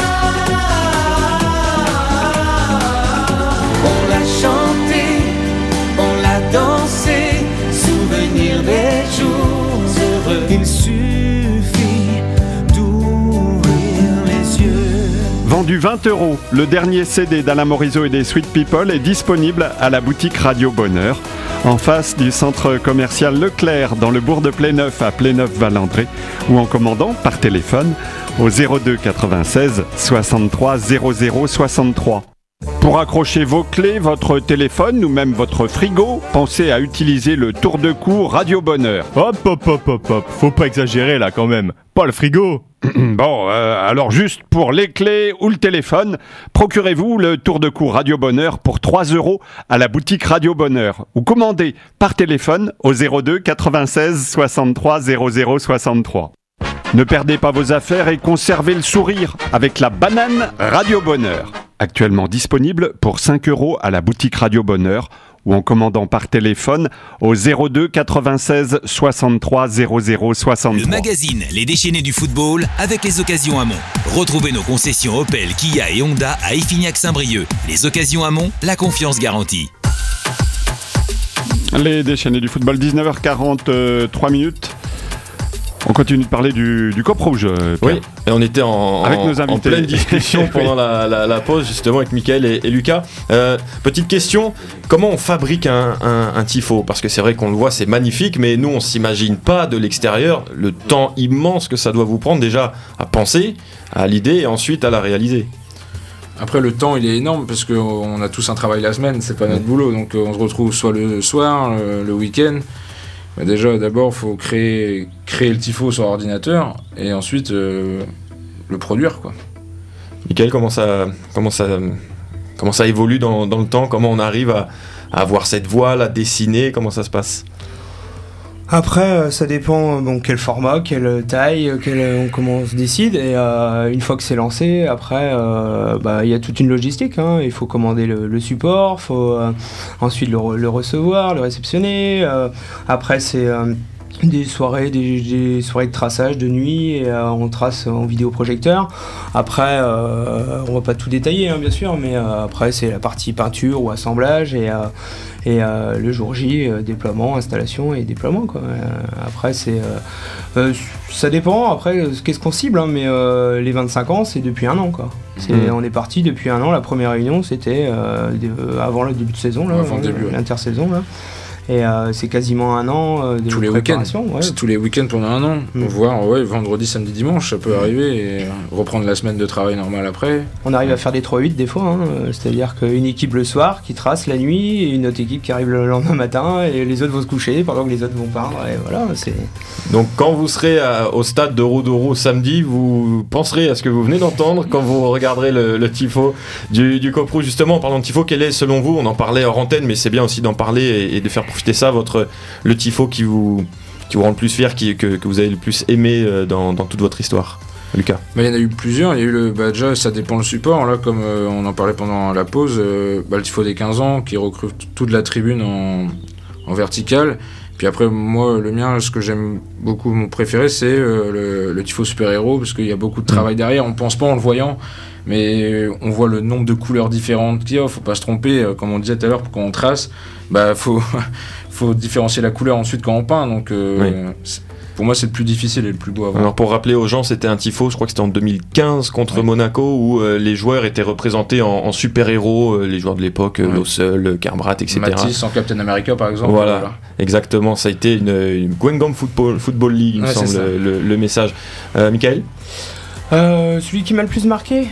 On l'a chanté, on l'a dansé, souvenir des jours heureux. Il suffit d'ouvrir les yeux. Vendu vingt euros, le dernier C D d'Alain Morisot et des Sweet People est disponible à la boutique Radio Bonheur, en face du centre commercial Leclerc, dans le bourg de Pléneuf à Pléneuf-Valandré, ou en commandant par téléphone au zéro deux quatre-vingt-seize soixante-trois zéro zéro soixante-trois. Pour accrocher vos clés, votre téléphone ou même votre frigo, pensez à utiliser le tour de cou Radio Bonheur. Hop, hop, hop, hop, hop, faut pas exagérer là quand même. Pas le frigo. Bon, euh, alors juste pour les clés ou le téléphone, procurez-vous le tour de cou Radio Bonheur pour trois euros à la boutique Radio Bonheur ou commandez par téléphone au zéro deux quatre-vingt-seize soixante-trois zéro zéro soixante-trois. Ne perdez pas vos affaires et conservez le sourire avec la banane Radio Bonheur. Actuellement disponible pour cinq euros à la boutique Radio Bonheur ou en commandant par téléphone au zéro deux quatre-vingt-seize soixante-trois zéro zéro soixante-trois. Le magazine Les Déchaînés du football avec les occasions Hamon. Retrouvez nos concessions Opel, Kia et Honda à Iffignac-Saint-Brieuc. Les occasions Hamon, la confiance garantie. Les Déchaînés du football, dix-neuf heures quarante-trois minutes. On continue de parler du, du C O P Rouge. Pierre. Oui, et on était en, avec en, nos invités. en pleine discussion pendant oui. la, la, la pause, justement, avec Mickaël et, et Lucas. Euh, petite question, comment on fabrique un, un, un tifo ? Parce que c'est vrai qu'on le voit, c'est magnifique, mais nous, on ne s'imagine pas de l'extérieur le temps immense que ça doit vous prendre déjà à penser, à l'idée et ensuite à la réaliser. Après, le temps, il est énorme parce qu'on a tous un travail la semaine, c'est pas notre boulot. Donc, on se retrouve soit le soir, le, le week-end. Bah déjà, d'abord, il faut créer, créer le tifo sur ordinateur et ensuite euh, le produire, quoi. Mickaël, comment ça, comment ça, comment ça évolue dans, dans le temps ? Comment on arrive à, à avoir cette voile, à dessiner ? Comment ça se passe ? Après, ça dépend bon, quel format, quelle taille, quel, comment on se décide. Et euh, une fois que c'est lancé, après, euh, bah, y a toute une logistique. Hein. Il faut commander le, le support, il faut euh, ensuite le, le recevoir, le réceptionner. Euh, après, c'est euh, des soirées, des, des soirées de traçage de nuit. Et euh, on trace en vidéoprojecteur. Après, euh, on va pas tout détailler, hein, bien sûr, mais euh, après, c'est la partie peinture ou assemblage. Et euh, Et euh, le jour J, euh, déploiement, installation et déploiement, quoi. Euh, après, c'est, euh, euh, ça dépend. Après, qu'est-ce qu'on cible, hein, mais euh, les vingt-cinq ans, c'est depuis un an, quoi. C'est, mmh. On est parti depuis un an. La première réunion, c'était euh, avant le début de saison, là, avant le début, l'intersaison, là. Et euh, c'est quasiment un an euh, de tous les week-ends. Ouais. C'est tous les week-ends pendant un an. Mm. Voir ouais, vendredi, samedi, dimanche, ça peut mm. arriver et reprendre la semaine de travail normal après. On arrive à faire des trois huit des fois, hein. C'est-à-dire qu'une équipe le soir qui trace la nuit et une autre équipe qui arrive le lendemain matin et les autres vont se coucher pendant que les autres vont peindre. Et voilà, c'est... Donc quand vous serez à, au stade de Rodoro samedi, vous penserez à ce que vous venez d'entendre quand vous regarderez le, le tifo du, du Cop Rouge. Justement, en parlant de tifo, quel est selon vous, on en parlait hors antenne, mais c'est bien aussi d'en parler et, et de faire profiter ça, votre, le tifo qui vous, qui vous rend le plus fier, qui, que, que vous avez le plus aimé dans, dans toute votre histoire. Lucas. Bah, il y en a eu plusieurs, il y a eu le, bah, déjà ça dépend le support, là comme euh, on en parlait pendant la pause, euh, bah, le tifo des quinze ans qui recrute toute la tribune en, en verticale. Puis après, moi, le mien, ce que j'aime beaucoup, mon préféré, c'est euh, le, le tifo super-héros, parce qu'il y a beaucoup de travail derrière, on ne pense pas en le voyant, mais on voit le nombre de couleurs différentes qu'il y a, faut pas se tromper, euh, comme on disait tout à l'heure, quand on trace, bah faut, faut différencier la couleur ensuite quand on peint, donc euh, oui. Pour moi, c'est le plus difficile et le plus beau à voir. Alors, pour rappeler aux gens, c'était un tifo, je crois que c'était en deux mille quinze contre ouais. Monaco, où euh, les joueurs étaient représentés en, en super-héros, euh, les joueurs de l'époque, ouais. Lossel, Carbrat, et cetera. Matisse en Captain America, par exemple. Voilà, voilà. Exactement. Ça a été une, une Guingamp Football, Football League, il ouais, me semble, le, le message. Euh, Michael euh, Celui qui m'a le plus marqué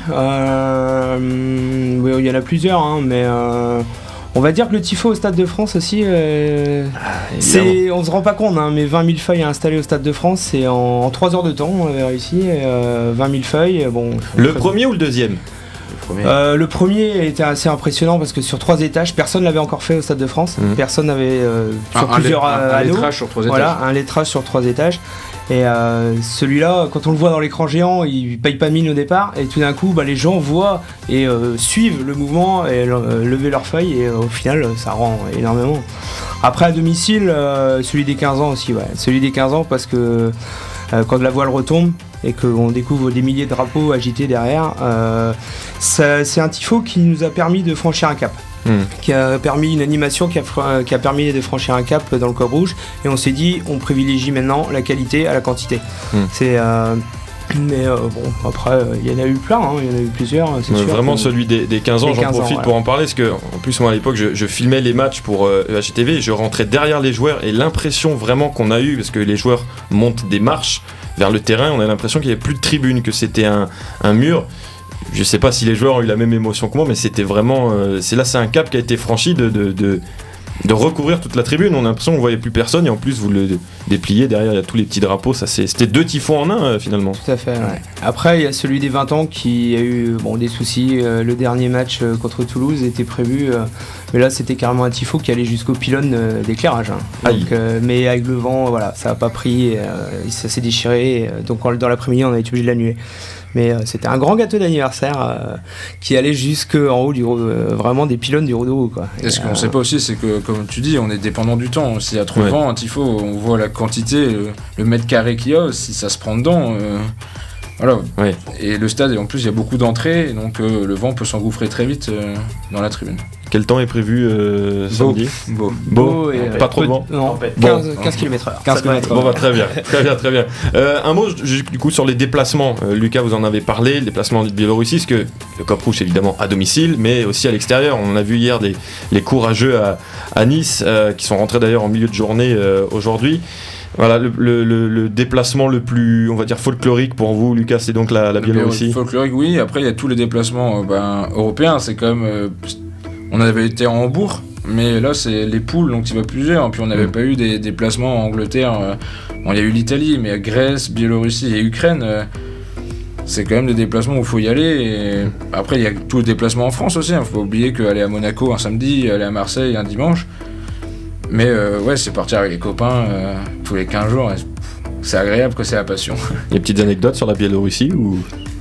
euh, oui, il y en a plusieurs, hein, mais... Euh... On va dire que le tifo au Stade de France aussi, euh, ah, c'est, on se rend pas compte, hein, mais vingt mille feuilles installées au Stade de France, c'est en, en trois heures de temps, on avait réussi, euh, vingt mille feuilles. Bon, le premier ou le deuxième ? Le premier. Euh, le premier était assez impressionnant parce que sur trois étages, personne l'avait encore fait au Stade de France. Mmh. Personne n'avait euh, sur un, plusieurs un, un anneaux. lettrage sur trois voilà, étages. Un lettrage sur trois étages. Et euh, celui-là, quand on le voit dans l'écran géant, il paye pas de mine au départ, et tout d'un coup, bah, les gens voient et euh, suivent le mouvement et euh, lever leurs feuilles, et euh, au final, ça rend énormément. Après, à domicile, euh, celui des quinze ans aussi, ouais. Celui des quinze ans, parce que euh, quand la voile retombe et qu'on découvre des milliers de drapeaux agités derrière, euh, ça, c'est un tifo qui nous a permis de franchir un cap. Mmh. Qui a permis une animation qui a, qui a permis de franchir un cap dans le Cop Rouge, et on s'est dit on privilégie maintenant la qualité à la quantité. Mmh. C'est euh, mais euh, bon, après il y en a eu plein, hein, il y en a eu plusieurs, c'est ouais, sûr. Vraiment que... celui des, des quinze ans, des j'en quinze profite ans, ouais. pour en parler, parce que en plus moi à l'époque je, je filmais les matchs pour euh, E H T V, et je rentrais derrière les joueurs, et l'impression vraiment qu'on a eu, parce que les joueurs montent des marches vers le terrain, on a l'impression qu'il n'y avait plus de tribune, que c'était un, un mur. Je sais pas si les joueurs ont eu la même émotion que moi, mais c'était vraiment. Euh, c'est là, c'est un cap qui a été franchi de, de, de, de recouvrir toute la tribune. On a l'impression qu'on voyait plus personne, et en plus vous le dépliez derrière, il y a tous les petits drapeaux. Ça, c'est, c'était deux tifos en un euh, finalement. Tout à fait. Ouais. Après, il y a celui des vingt ans qui a eu bon, des soucis. Euh, le dernier match euh, contre Toulouse était prévu, euh, mais là c'était carrément un tifo qui allait jusqu'au pylône euh, d'éclairage. Hein. Donc, euh, mais avec le vent, voilà, ça n'a pas pris, euh, ça s'est déchiré. Et, euh, donc dans l'après-midi, on a été obligé de l'annuler. Mais euh, c'était un grand gâteau d'anniversaire euh, qui allait jusqu'en haut, du, euh, vraiment des pylônes du Rodeo, quoi. Et, et ce qu'on ne euh... sait pas aussi, c'est que, comme tu dis, on est dépendant du temps. S'il y a trop de ouais. vent, un tifo, on voit la quantité, le, le mètre carré qu'il y a, si ça se prend dedans. Euh, voilà. Ouais. Et le stade, en plus, il y a beaucoup d'entrées, donc euh, le vent peut s'engouffrer très vite euh, dans la tribune. Quel temps est prévu euh, samedi ? Beau. Beau. Beau et pas trop de vent. Non, quinze, quinze kilomètres heure. quinze kilomètres heure. Bon, bah, très bien, très bien, très bien. Euh, un mot du coup sur les déplacements. Euh, Lucas, vous en avez parlé, les déplacements de Biélorussie, parce que le Cop Rouge évidemment à domicile, mais aussi à l'extérieur. On a vu hier des, les courageux à, à Nice, euh, qui sont rentrés d'ailleurs en milieu de journée euh, aujourd'hui. Voilà, le, le, le, le déplacement le plus, on va dire, folklorique pour vous, Lucas, c'est donc la, la Biélorussie. Folklorique, oui. Après, il y a tous les déplacements euh, ben, européens. C'est quand même... Euh, on avait été en Hambourg, mais là, c'est les poules, donc il y va plusieurs. Puis on n'avait mmh. pas eu des déplacements en Angleterre. Euh, bon, il y a eu l'Italie, mais Grèce, Biélorussie et Ukraine. Euh, c'est quand même des déplacements où il faut y aller. Et après, il y a tous les déplacements en France aussi. Il hein. ne faut pas oublier qu'aller à Monaco un samedi, aller à Marseille un dimanche. Mais euh, ouais, c'est partir avec les copains euh, tous les quinze jours. C'est agréable, que c'est la passion. Il y a des petites anecdotes sur la Biélorussie ou...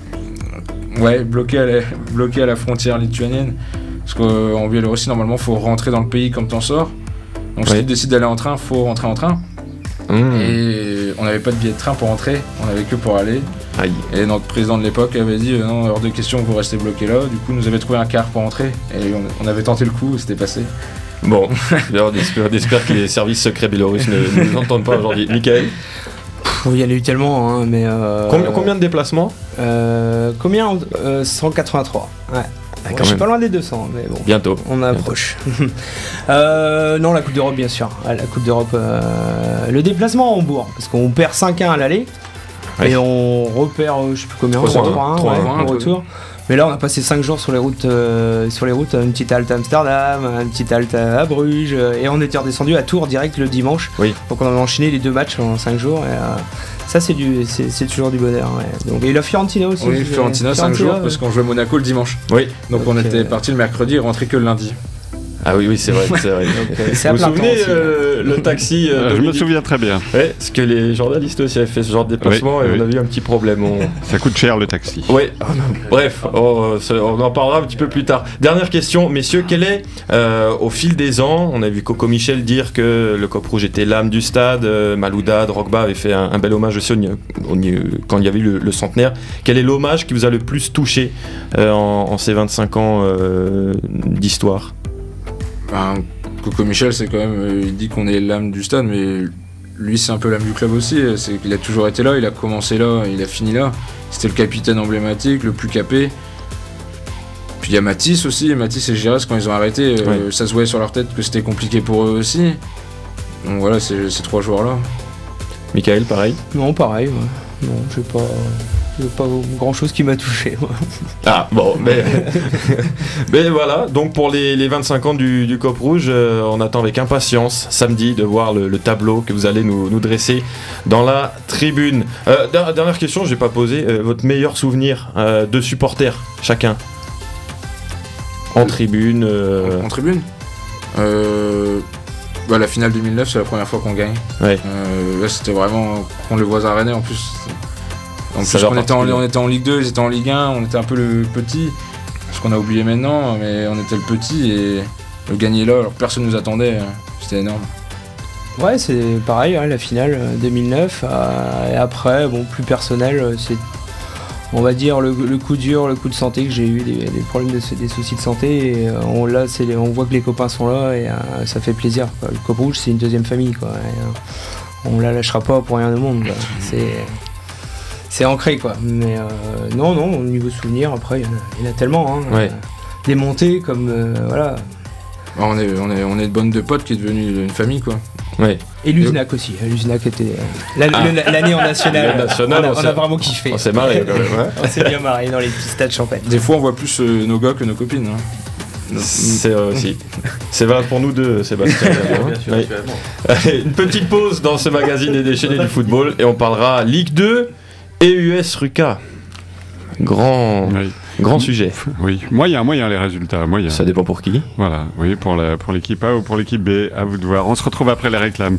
Ouais, bloqué à, la, bloqué à la frontière lituanienne. Parce qu'en Biélorussie, normalement, il faut rentrer dans le pays comme t'en sors. Donc ouais. si tu décides d'aller en train, il faut rentrer en train. Mmh. Et on n'avait pas de billet de train pour rentrer, on n'avait que pour aller. Aïe. Et notre président de l'époque avait dit euh, non, hors de question, vous restez bloqué là. Du coup, nous avait trouvé un car pour rentrer. Et on, on avait tenté le coup, c'était passé. Bon, on espère, on espère que les services secrets biélorusses ne, ne nous entendent pas aujourd'hui. Michael ? Il y en a eu tellement, hein, mais... Euh, combien, combien de déplacements ? euh, Combien euh, cent quatre-vingt-trois. Ouais. Ah, je suis pas loin des deux cents, mais bon. Bientôt. On approche. euh, non, la Coupe d'Europe, bien sûr. Ah, la Coupe d'Europe, euh, le déplacement à Hambourg, parce qu'on perd cinq un à l'aller, ouais. et on repère, euh, je sais plus combien, trois un au retour. Mais là, on a passé cinq jours sur les routes, euh, sur les routes, une petite halte à Amsterdam, une petite halte à Bruges, et on était redescendu à Tours direct le dimanche. Oui. Donc on avait enchaîné les deux matchs en cinq jours. Et, euh, ça, c'est, du, c'est, c'est toujours du bonheur. Ouais. Donc, et la Fiorentina aussi. Oui, Fiorentina, cinq jours, parce qu'on jouait Monaco le dimanche. Oui. Donc, donc on était euh... parti le mercredi et rentré que le lundi. Ah oui, oui, c'est vrai. C'est vrai. Donc, euh, c'est vous vous souvenez aussi, euh, le taxi euh, Je me souviens très bien. Ouais, parce que les journalistes aussi avaient fait ce genre de déplacement oui, et oui. on a eu un petit problème. On... Ça coûte cher le taxi. Oui, bref, on, on en parlera un petit peu plus tard. Dernière question, messieurs, quel est, euh, au fil des ans, on a vu Coco Michel dire que le Cop Rouge était l'âme du stade, euh, Malouda, Drogba avait fait un, un bel hommage aussi au, au, quand il y avait eu le, le centenaire. Quel est l'hommage qui vous a le plus touché euh, en, en ces vingt-cinq ans euh, d'histoire ? Ben, Coco Michel, c'est quand même, euh, il dit qu'on est l'âme du stade, mais lui, c'est un peu l'âme du club aussi. C'est qu'il a toujours été là, il a commencé là, il a fini là. C'était le capitaine emblématique, le plus capé. Puis il y a Matisse aussi, Matisse et Giresse, quand ils ont arrêté, euh, ouais. ça se voyait sur leur tête que c'était compliqué pour eux aussi. Donc voilà, c'est ces trois joueurs-là. Michael, pareil ? Non, pareil, ouais. Non, j'ai pas... Il n'y a pas grand chose qui m'a touché. Ah bon, mais, mais voilà, donc pour les, les vingt-cinq ans du, du Cop Rouge, euh, on attend avec impatience samedi de voir le, le tableau que vous allez nous, nous dresser dans la tribune. Euh, dernière question, je n'ai pas posé, euh, votre meilleur souvenir euh, de supporter, chacun ? En tribune euh... En, en tribune euh, bah, la finale deux mille neuf, c'est la première fois qu'on gagne. Ouais. Euh, là, c'était vraiment qu'on les voit à Rennais en plus. En plus, on était en, on était en Ligue deux, ils étaient en Ligue un, on était un peu le petit, ce qu'on a oublié maintenant, mais on était le petit et le gagner là, alors que personne nous attendait, c'était énorme. Ouais, c'est pareil, hein, la finale deux mille neuf, euh, et après, bon, plus personnel, c'est, on va dire, le, le coup dur, le coup de santé que j'ai eu, des, des problèmes, de, des soucis de santé, et on, là, c'est les, on voit que les copains sont là et euh, ça fait plaisir, quoi. Le Cop Rouge, c'est une deuxième famille, quoi, et, euh, on la lâchera pas pour rien au monde, quoi. C'est... C'est ancré quoi, mais euh, non, non, au niveau souvenir, après, il y, y en a tellement. Hein, ouais. euh, des montées comme. Euh, voilà. On est, on, est, on est de bonnes de potes qui est devenue une famille quoi. Ouais. Et l'Uznac aussi. L'Uznac était. Euh, la, ah. L'année en national. national on, a, on a vraiment kiffé. On s'est marré quand même. Ouais. On s'est bien marré dans les petits stades champêtres. Des fois, on voit plus euh, nos gars que nos copines. Hein. C'est vrai aussi. C'est vrai pour nous deux, Sébastien. Bien sûr, oui. Allez, une petite pause dans ce magazine des déchaînés du football et on parlera Ligue deux. Et U S Ruka, grand, oui. grand sujet. Oui, moyen, moyen les résultats, moyen. Ça dépend pour qui. Voilà, oui, pour, la, pour l'équipe A ou pour l'équipe B, à vous de voir. On se retrouve après les réclames.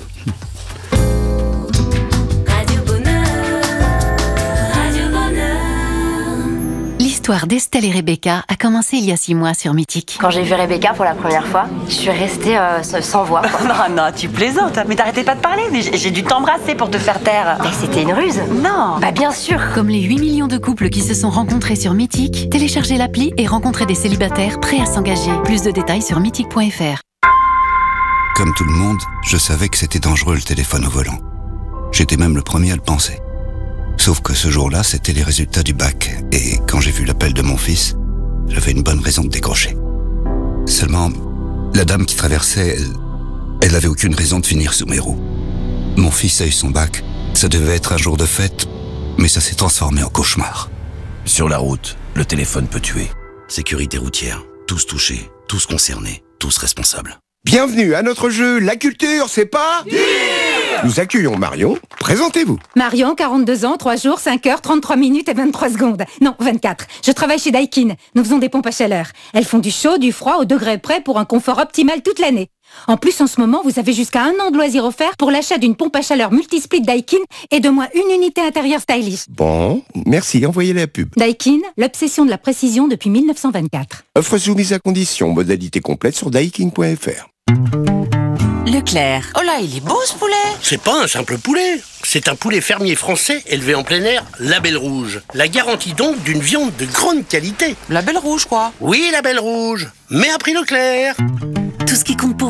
L'histoire d'Estelle et Rebecca a commencé il y a six mois sur Mythique. Quand j'ai vu Rebecca pour la première fois, je suis restée euh, sans voix. non, non, tu plaisantes, mais t'arrêtais pas de parler. Mais j'ai dû t'embrasser pour te faire taire. Mais c'était une ruse. Non. Bah bien sûr. Comme les huit millions de couples qui se sont rencontrés sur Mythique, téléchargez l'appli et rencontrez des célibataires prêts à s'engager. Plus de détails sur mythique point f r. Comme tout le monde, je savais que c'était dangereux le téléphone au volant. J'étais même le premier à le penser. Sauf que ce jour-là, c'était les résultats du bac. Et quand j'ai vu l'appel de mon fils, j'avais une bonne raison de décrocher. Seulement, la dame qui traversait, elle, elle avait aucune raison de finir sous mes roues. Mon fils a eu son bac. Ça devait être un jour de fête, mais ça s'est transformé en cauchemar. Sur la route, le téléphone peut tuer. Sécurité routière. Tous touchés, tous concernés, tous responsables. Bienvenue à notre jeu La Culture, c'est pas... Dire. Nous accueillons Marion. Présentez-vous. Marion, quarante-deux ans, trois jours, cinq heures, trente-trois minutes et vingt-trois secondes. Non, vingt-quatre. Je travaille chez Daikin. Nous faisons des pompes à chaleur. Elles font du chaud, du froid, au degré près pour un confort optimal toute l'année. En plus, en ce moment, vous avez jusqu'à un an de loisirs offerts pour l'achat d'une pompe à chaleur multisplit Daikin et de moins une unité intérieure stylish. Bon, merci, envoyez la pub. Daikin, l'obsession de la précision depuis mille neuf cent vingt-quatre. Offre soumise à condition, modalité complète sur daikin point f r. Leclerc. Oh là, il est beau ce poulet. C'est pas un simple poulet. C'est un poulet fermier français élevé en plein air, Label Rouge. La garantie donc d'une viande de grande qualité. Label Rouge, quoi. Oui, Label Rouge. Mais à prix Leclerc. Tout ce qui compte pour vous est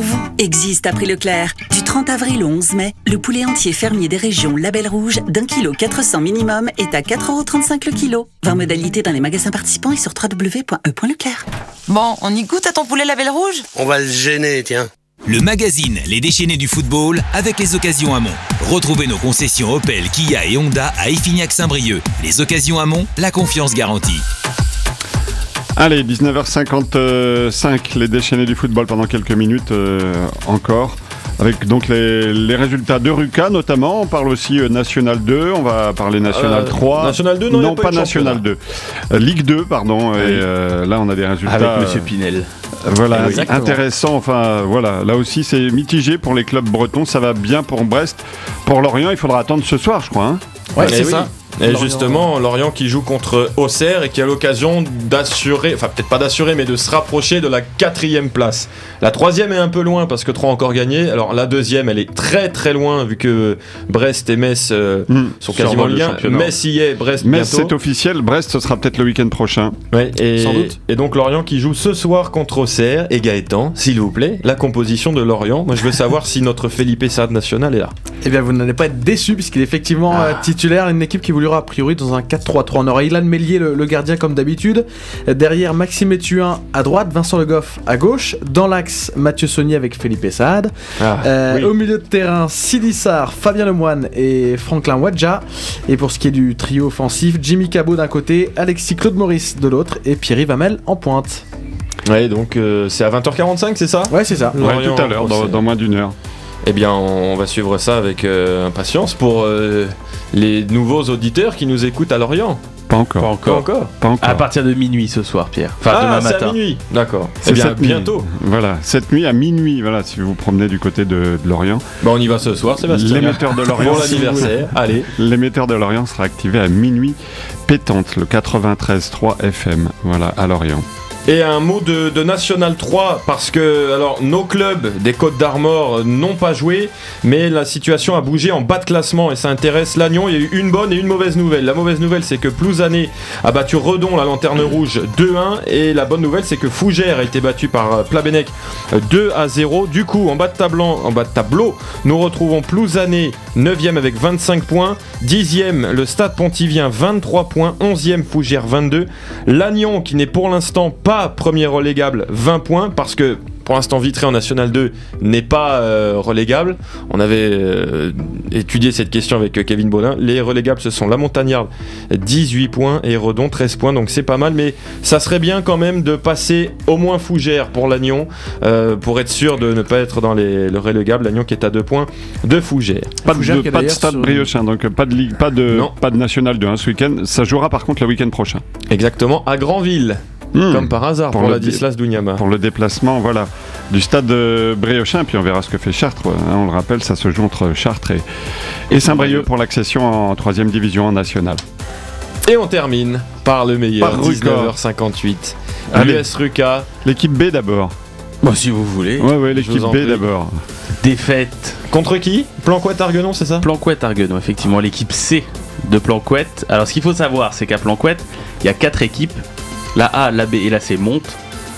existe à prix Leclerc. Du trente avril au onze mai, le poulet entier fermier des régions Label Rouge d'un kilo quatre cents minimum est à quatre euros trente-cinq le kilo. Voir modalité dans les magasins participants et sur w w w point e point leclerc. Bon, on y goûte à ton poulet Label Rouge ? On va le gêner, tiens. Le magazine Les Déchaînés du football avec les occasions Hamon. Retrouvez nos concessions Opel, Kia et Honda à Effignac-Saint-Brieuc. Les occasions Hamon, la confiance garantie. Allez, dix-neuf heures cinquante-cinq, les Déchaînés du football pendant quelques minutes euh, encore. Avec donc les, les résultats de Ruka notamment, on parle aussi euh, National deux, on va parler National euh, trois. National deux, non, non pas, pas National deux. Euh, Ligue deux, pardon, oui. Et euh, là on a des résultats. Avec Monsieur Pinel. Euh, voilà, oui, intéressant, enfin voilà, là aussi c'est mitigé pour les clubs bretons, ça va bien pour Brest. Pour Lorient, il faudra attendre ce soir, je crois. Hein. Ouais, c'est oui. ça. Et Lorient. Justement, Lorient qui joue contre Auxerre et qui a l'occasion d'assurer, enfin peut-être pas d'assurer, mais de se rapprocher de la quatrième place. La troisième est un peu loin parce que Troyes a encore gagné. Alors la deuxième, elle est très très loin vu que Brest et Metz euh, mmh. sont quasiment liés. Metz y est, Brest Metz bientôt. C'est officiel, Brest ce sera peut-être le week-end prochain. Ouais, et, sans doute. Et donc Lorient qui joue ce soir contre Auxerre. Et Gaëtan, s'il vous plaît, la composition de Lorient. Moi je veux savoir si notre Felipe Saad national est là. Eh bien vous n'allez pas être déçus puisqu'il est effectivement ah. titulaire, une équipe qui évoluera a priori dans un quatre trois trois. On aura Ilan Mélier, le, le gardien comme d'habitude. Derrière, Maxime Etuin à droite, Vincent Le Goff à gauche. Dans l'axe, Mathieu Saunier avec Felipe Saad. Ah, euh, oui. Au milieu de terrain, Sidi Sarr, Fabien Lemoine et Franklin Wadja. Et pour ce qui est du trio offensif, Jimmy Cabot d'un côté, Alexis Claude Maurice de l'autre et Pierre-Yves Hamel en pointe. Ouais, donc euh, c'est à vingt heures quarante-cinq, c'est ça ? Ouais, c'est ça. Ouais, tout à l'heure, dans, dans moins d'une heure. Eh bien, on va suivre ça avec euh, impatience pour euh, les nouveaux auditeurs qui nous écoutent à Lorient. Pas encore. Pas encore. Pas encore. Pas encore. À partir de minuit ce soir, Pierre. Enfin, ah, demain c'est matin. à minuit. D'accord. C'est eh bien, bientôt. Nuit. Voilà, cette nuit à minuit. Voilà, si vous vous promenez du côté de, de Lorient. Bah, on y va ce soir, Sébastien. L'émetteur de Lorient. Pour l'anniversaire. Allez. L'émetteur de Lorient sera activé à minuit pétante, le quatre-vingt-treize trois F M. Voilà, à Lorient. Et un mot de, de National trois, parce que alors nos clubs des Côtes d'Armor n'ont pas joué, mais la situation a bougé en bas de classement et ça intéresse Lannion. Il y a eu une bonne et une mauvaise nouvelle. La mauvaise nouvelle, c'est que Plouzané a battu Redon, la Lanterne Rouge, deux un, et la bonne nouvelle, c'est que Fougères a été battu par Plabennec deux à zéro. Du coup, en bas de tableau, en bas de tableau nous retrouvons Plouzané neuvième avec vingt-cinq points, dixième le Stade Pontivien vingt-trois points, onzième Fougères vingt-deux, Lannion qui n'est pour l'instant pas premier relégable vingt points parce que pour l'instant Vitré en National deux n'est pas euh, relégable. On avait euh, étudié cette question avec euh, Kevin Baudin. Les relégables ce sont la Montagnarde dix-huit points et Redon treize points, donc c'est pas mal, mais ça serait bien quand même de passer au moins Fougères pour Lannion euh, pour être sûr de ne pas être dans les, le relégable. Lannion qui est à deux points de Fougères. Pas de, de, pas de Stade Briochin, donc pas de Ligue, pas de, pas de National deux hein, ce week-end. Ça jouera par contre le week-end prochain. Exactement, à Granville. Mmh. Comme par hasard pour, pour Ladislas Dougnama. Pour le déplacement, voilà, du stade de Briochin, puis on verra ce que fait Chartres. Hein, on le rappelle, ça se joue entre Chartres et, et Saint-Brieuc pour l'accession en troisième division en nationale. Et on termine par le meilleur, par dix-neuf heures cinquante-huit. L'U S Ruka. L'équipe B d'abord. Bon, si vous voulez. Ouais, ouais, l'équipe B prie. D'abord. Défaite. Contre qui ? Planquette-Arguenon, c'est ça ? Planquette-Arguenon, effectivement, l'équipe C de Planquette. Alors, ce qu'il faut savoir, c'est qu'à Planquette, il y a quatre équipes. La A, la B et la C montent.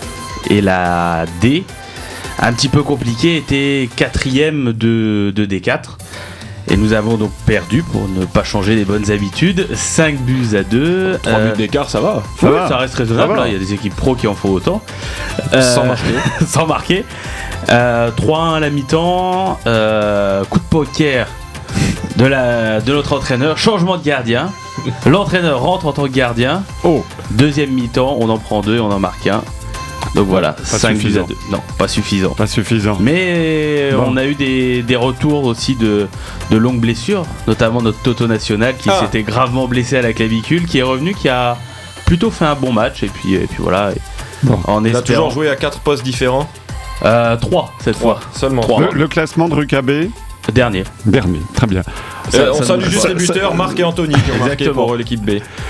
Et la D, un petit peu compliquée, était quatrième de, de D quatre. Et nous avons donc perdu, pour ne pas changer les bonnes habitudes, cinq buts à deux. trois euh, buts d'écart, ça va. Ça, oui, va. Ça reste raisonnable, ça va. Là, il y a des équipes pro qui en font autant. Euh, sans marquer. sans marquer. Euh, trois un à la mi-temps. Euh, coup de poker de, la, de notre entraîneur. Changement de gardien. L'entraîneur rentre en tant que gardien. Oh. Deuxième mi-temps, on en prend deux, on en marque un. Donc voilà, cinq buts à deux. Non, pas suffisant. Pas suffisant. Mais bon. On a eu des, des retours aussi de, de longues blessures, notamment notre Toto National qui ah. s'était gravement blessé à la clavicule, qui est revenu, qui a plutôt fait un bon match. Et puis, et puis voilà. Et bon. En espérant... a toujours joué à quatre postes différents euh, trois cette trois. fois. Seulement trois. Le, le classement de Ruka B Dernier. Dernier, très bien. Euh, ça, on salue juste les buteurs, Marc et Anthony qui ont marqué pour l'équipe B.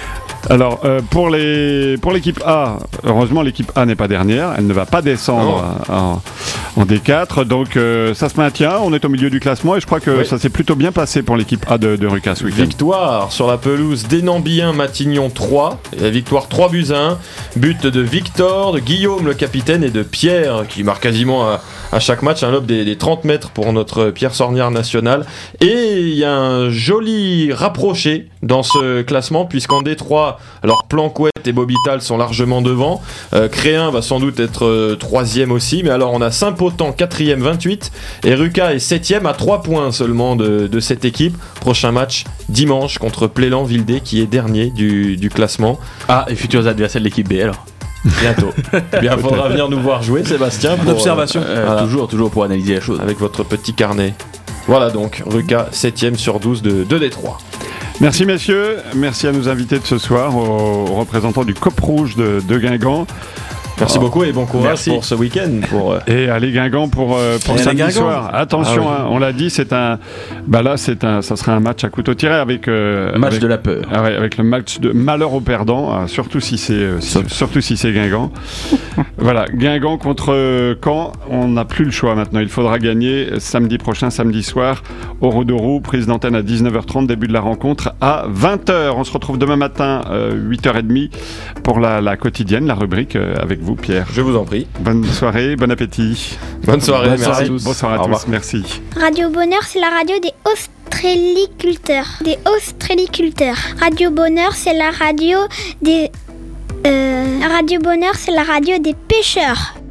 Alors, euh, pour, les, pour l'équipe A, heureusement, l'équipe A n'est pas dernière. Elle ne va pas descendre en, en D quatre. Donc, euh, ça se maintient. On est au milieu du classement et je crois que oui. ça s'est plutôt bien passé pour l'équipe A de, de Ruka ce week-end. Victoire sur la pelouse d'Énambien Matignon trois. Et la victoire trois buts à un. But de Victor, de Guillaume le capitaine et de Pierre qui marque quasiment à, à chaque match un lob des, des trente mètres pour notre Pierre Sornière national. Et il y a un joli rapproché dans ce classement puisqu'en D trois, alors Planquette et Bobital sont largement devant. Euh, Créin va sans doute être euh, troisième aussi. Mais alors on a Saint-Potent quatrième vingt-huit et Ruka est septième à trois points seulement de, de cette équipe. Prochain match dimanche contre Plélan-Vildé qui est dernier du, du classement. Ah, et futurs adversaires de l'équipe B alors. Bientôt. Bien, faudra venir nous voir jouer, Sébastien. Pour, observation. Euh, voilà. Toujours, toujours pour analyser la chose. Avec votre petit carnet. Voilà donc, Ruka septième sur douze de, de D trois. Merci messieurs, merci à nos invités de ce soir, aux représentants du C O P Rouge de, de Guingamp. Merci oh. beaucoup et bon courage Merci. pour ce week-end. Pour, euh... Et allez Guingamp pour, euh, pour samedi Guingamp. soir. Attention, ah, oui. hein, on l'a dit, c'est un. Bah là, c'est un. Ça sera un match à couteau tiré avec. Euh, match avec, de la peur. Ah ouais, avec le match de malheur au perdant, euh, surtout si c'est euh, si, surtout si c'est Guingamp. Voilà, Guingamp contre euh, Caen. On n'a plus le choix maintenant. Il faudra gagner samedi prochain, samedi soir, au Rodourou. Prise d'antenne à dix-neuf heures trente, début de la rencontre à vingt heures. On se retrouve demain matin, euh, huit heures trente, pour la, la quotidienne, la rubrique euh, avec vous, Pierre. Je vous en prie. Bonne soirée, bon appétit. Bonne soirée, Bonne merci soirée. à tous. Bonsoir à Au tous, revoir. merci. Radio Bonheur, c'est la radio des ostréliculteurs. Des ostréliculteurs. Radio Bonheur, c'est la radio des... Euh, Radio Bonheur, c'est la radio des pêcheurs.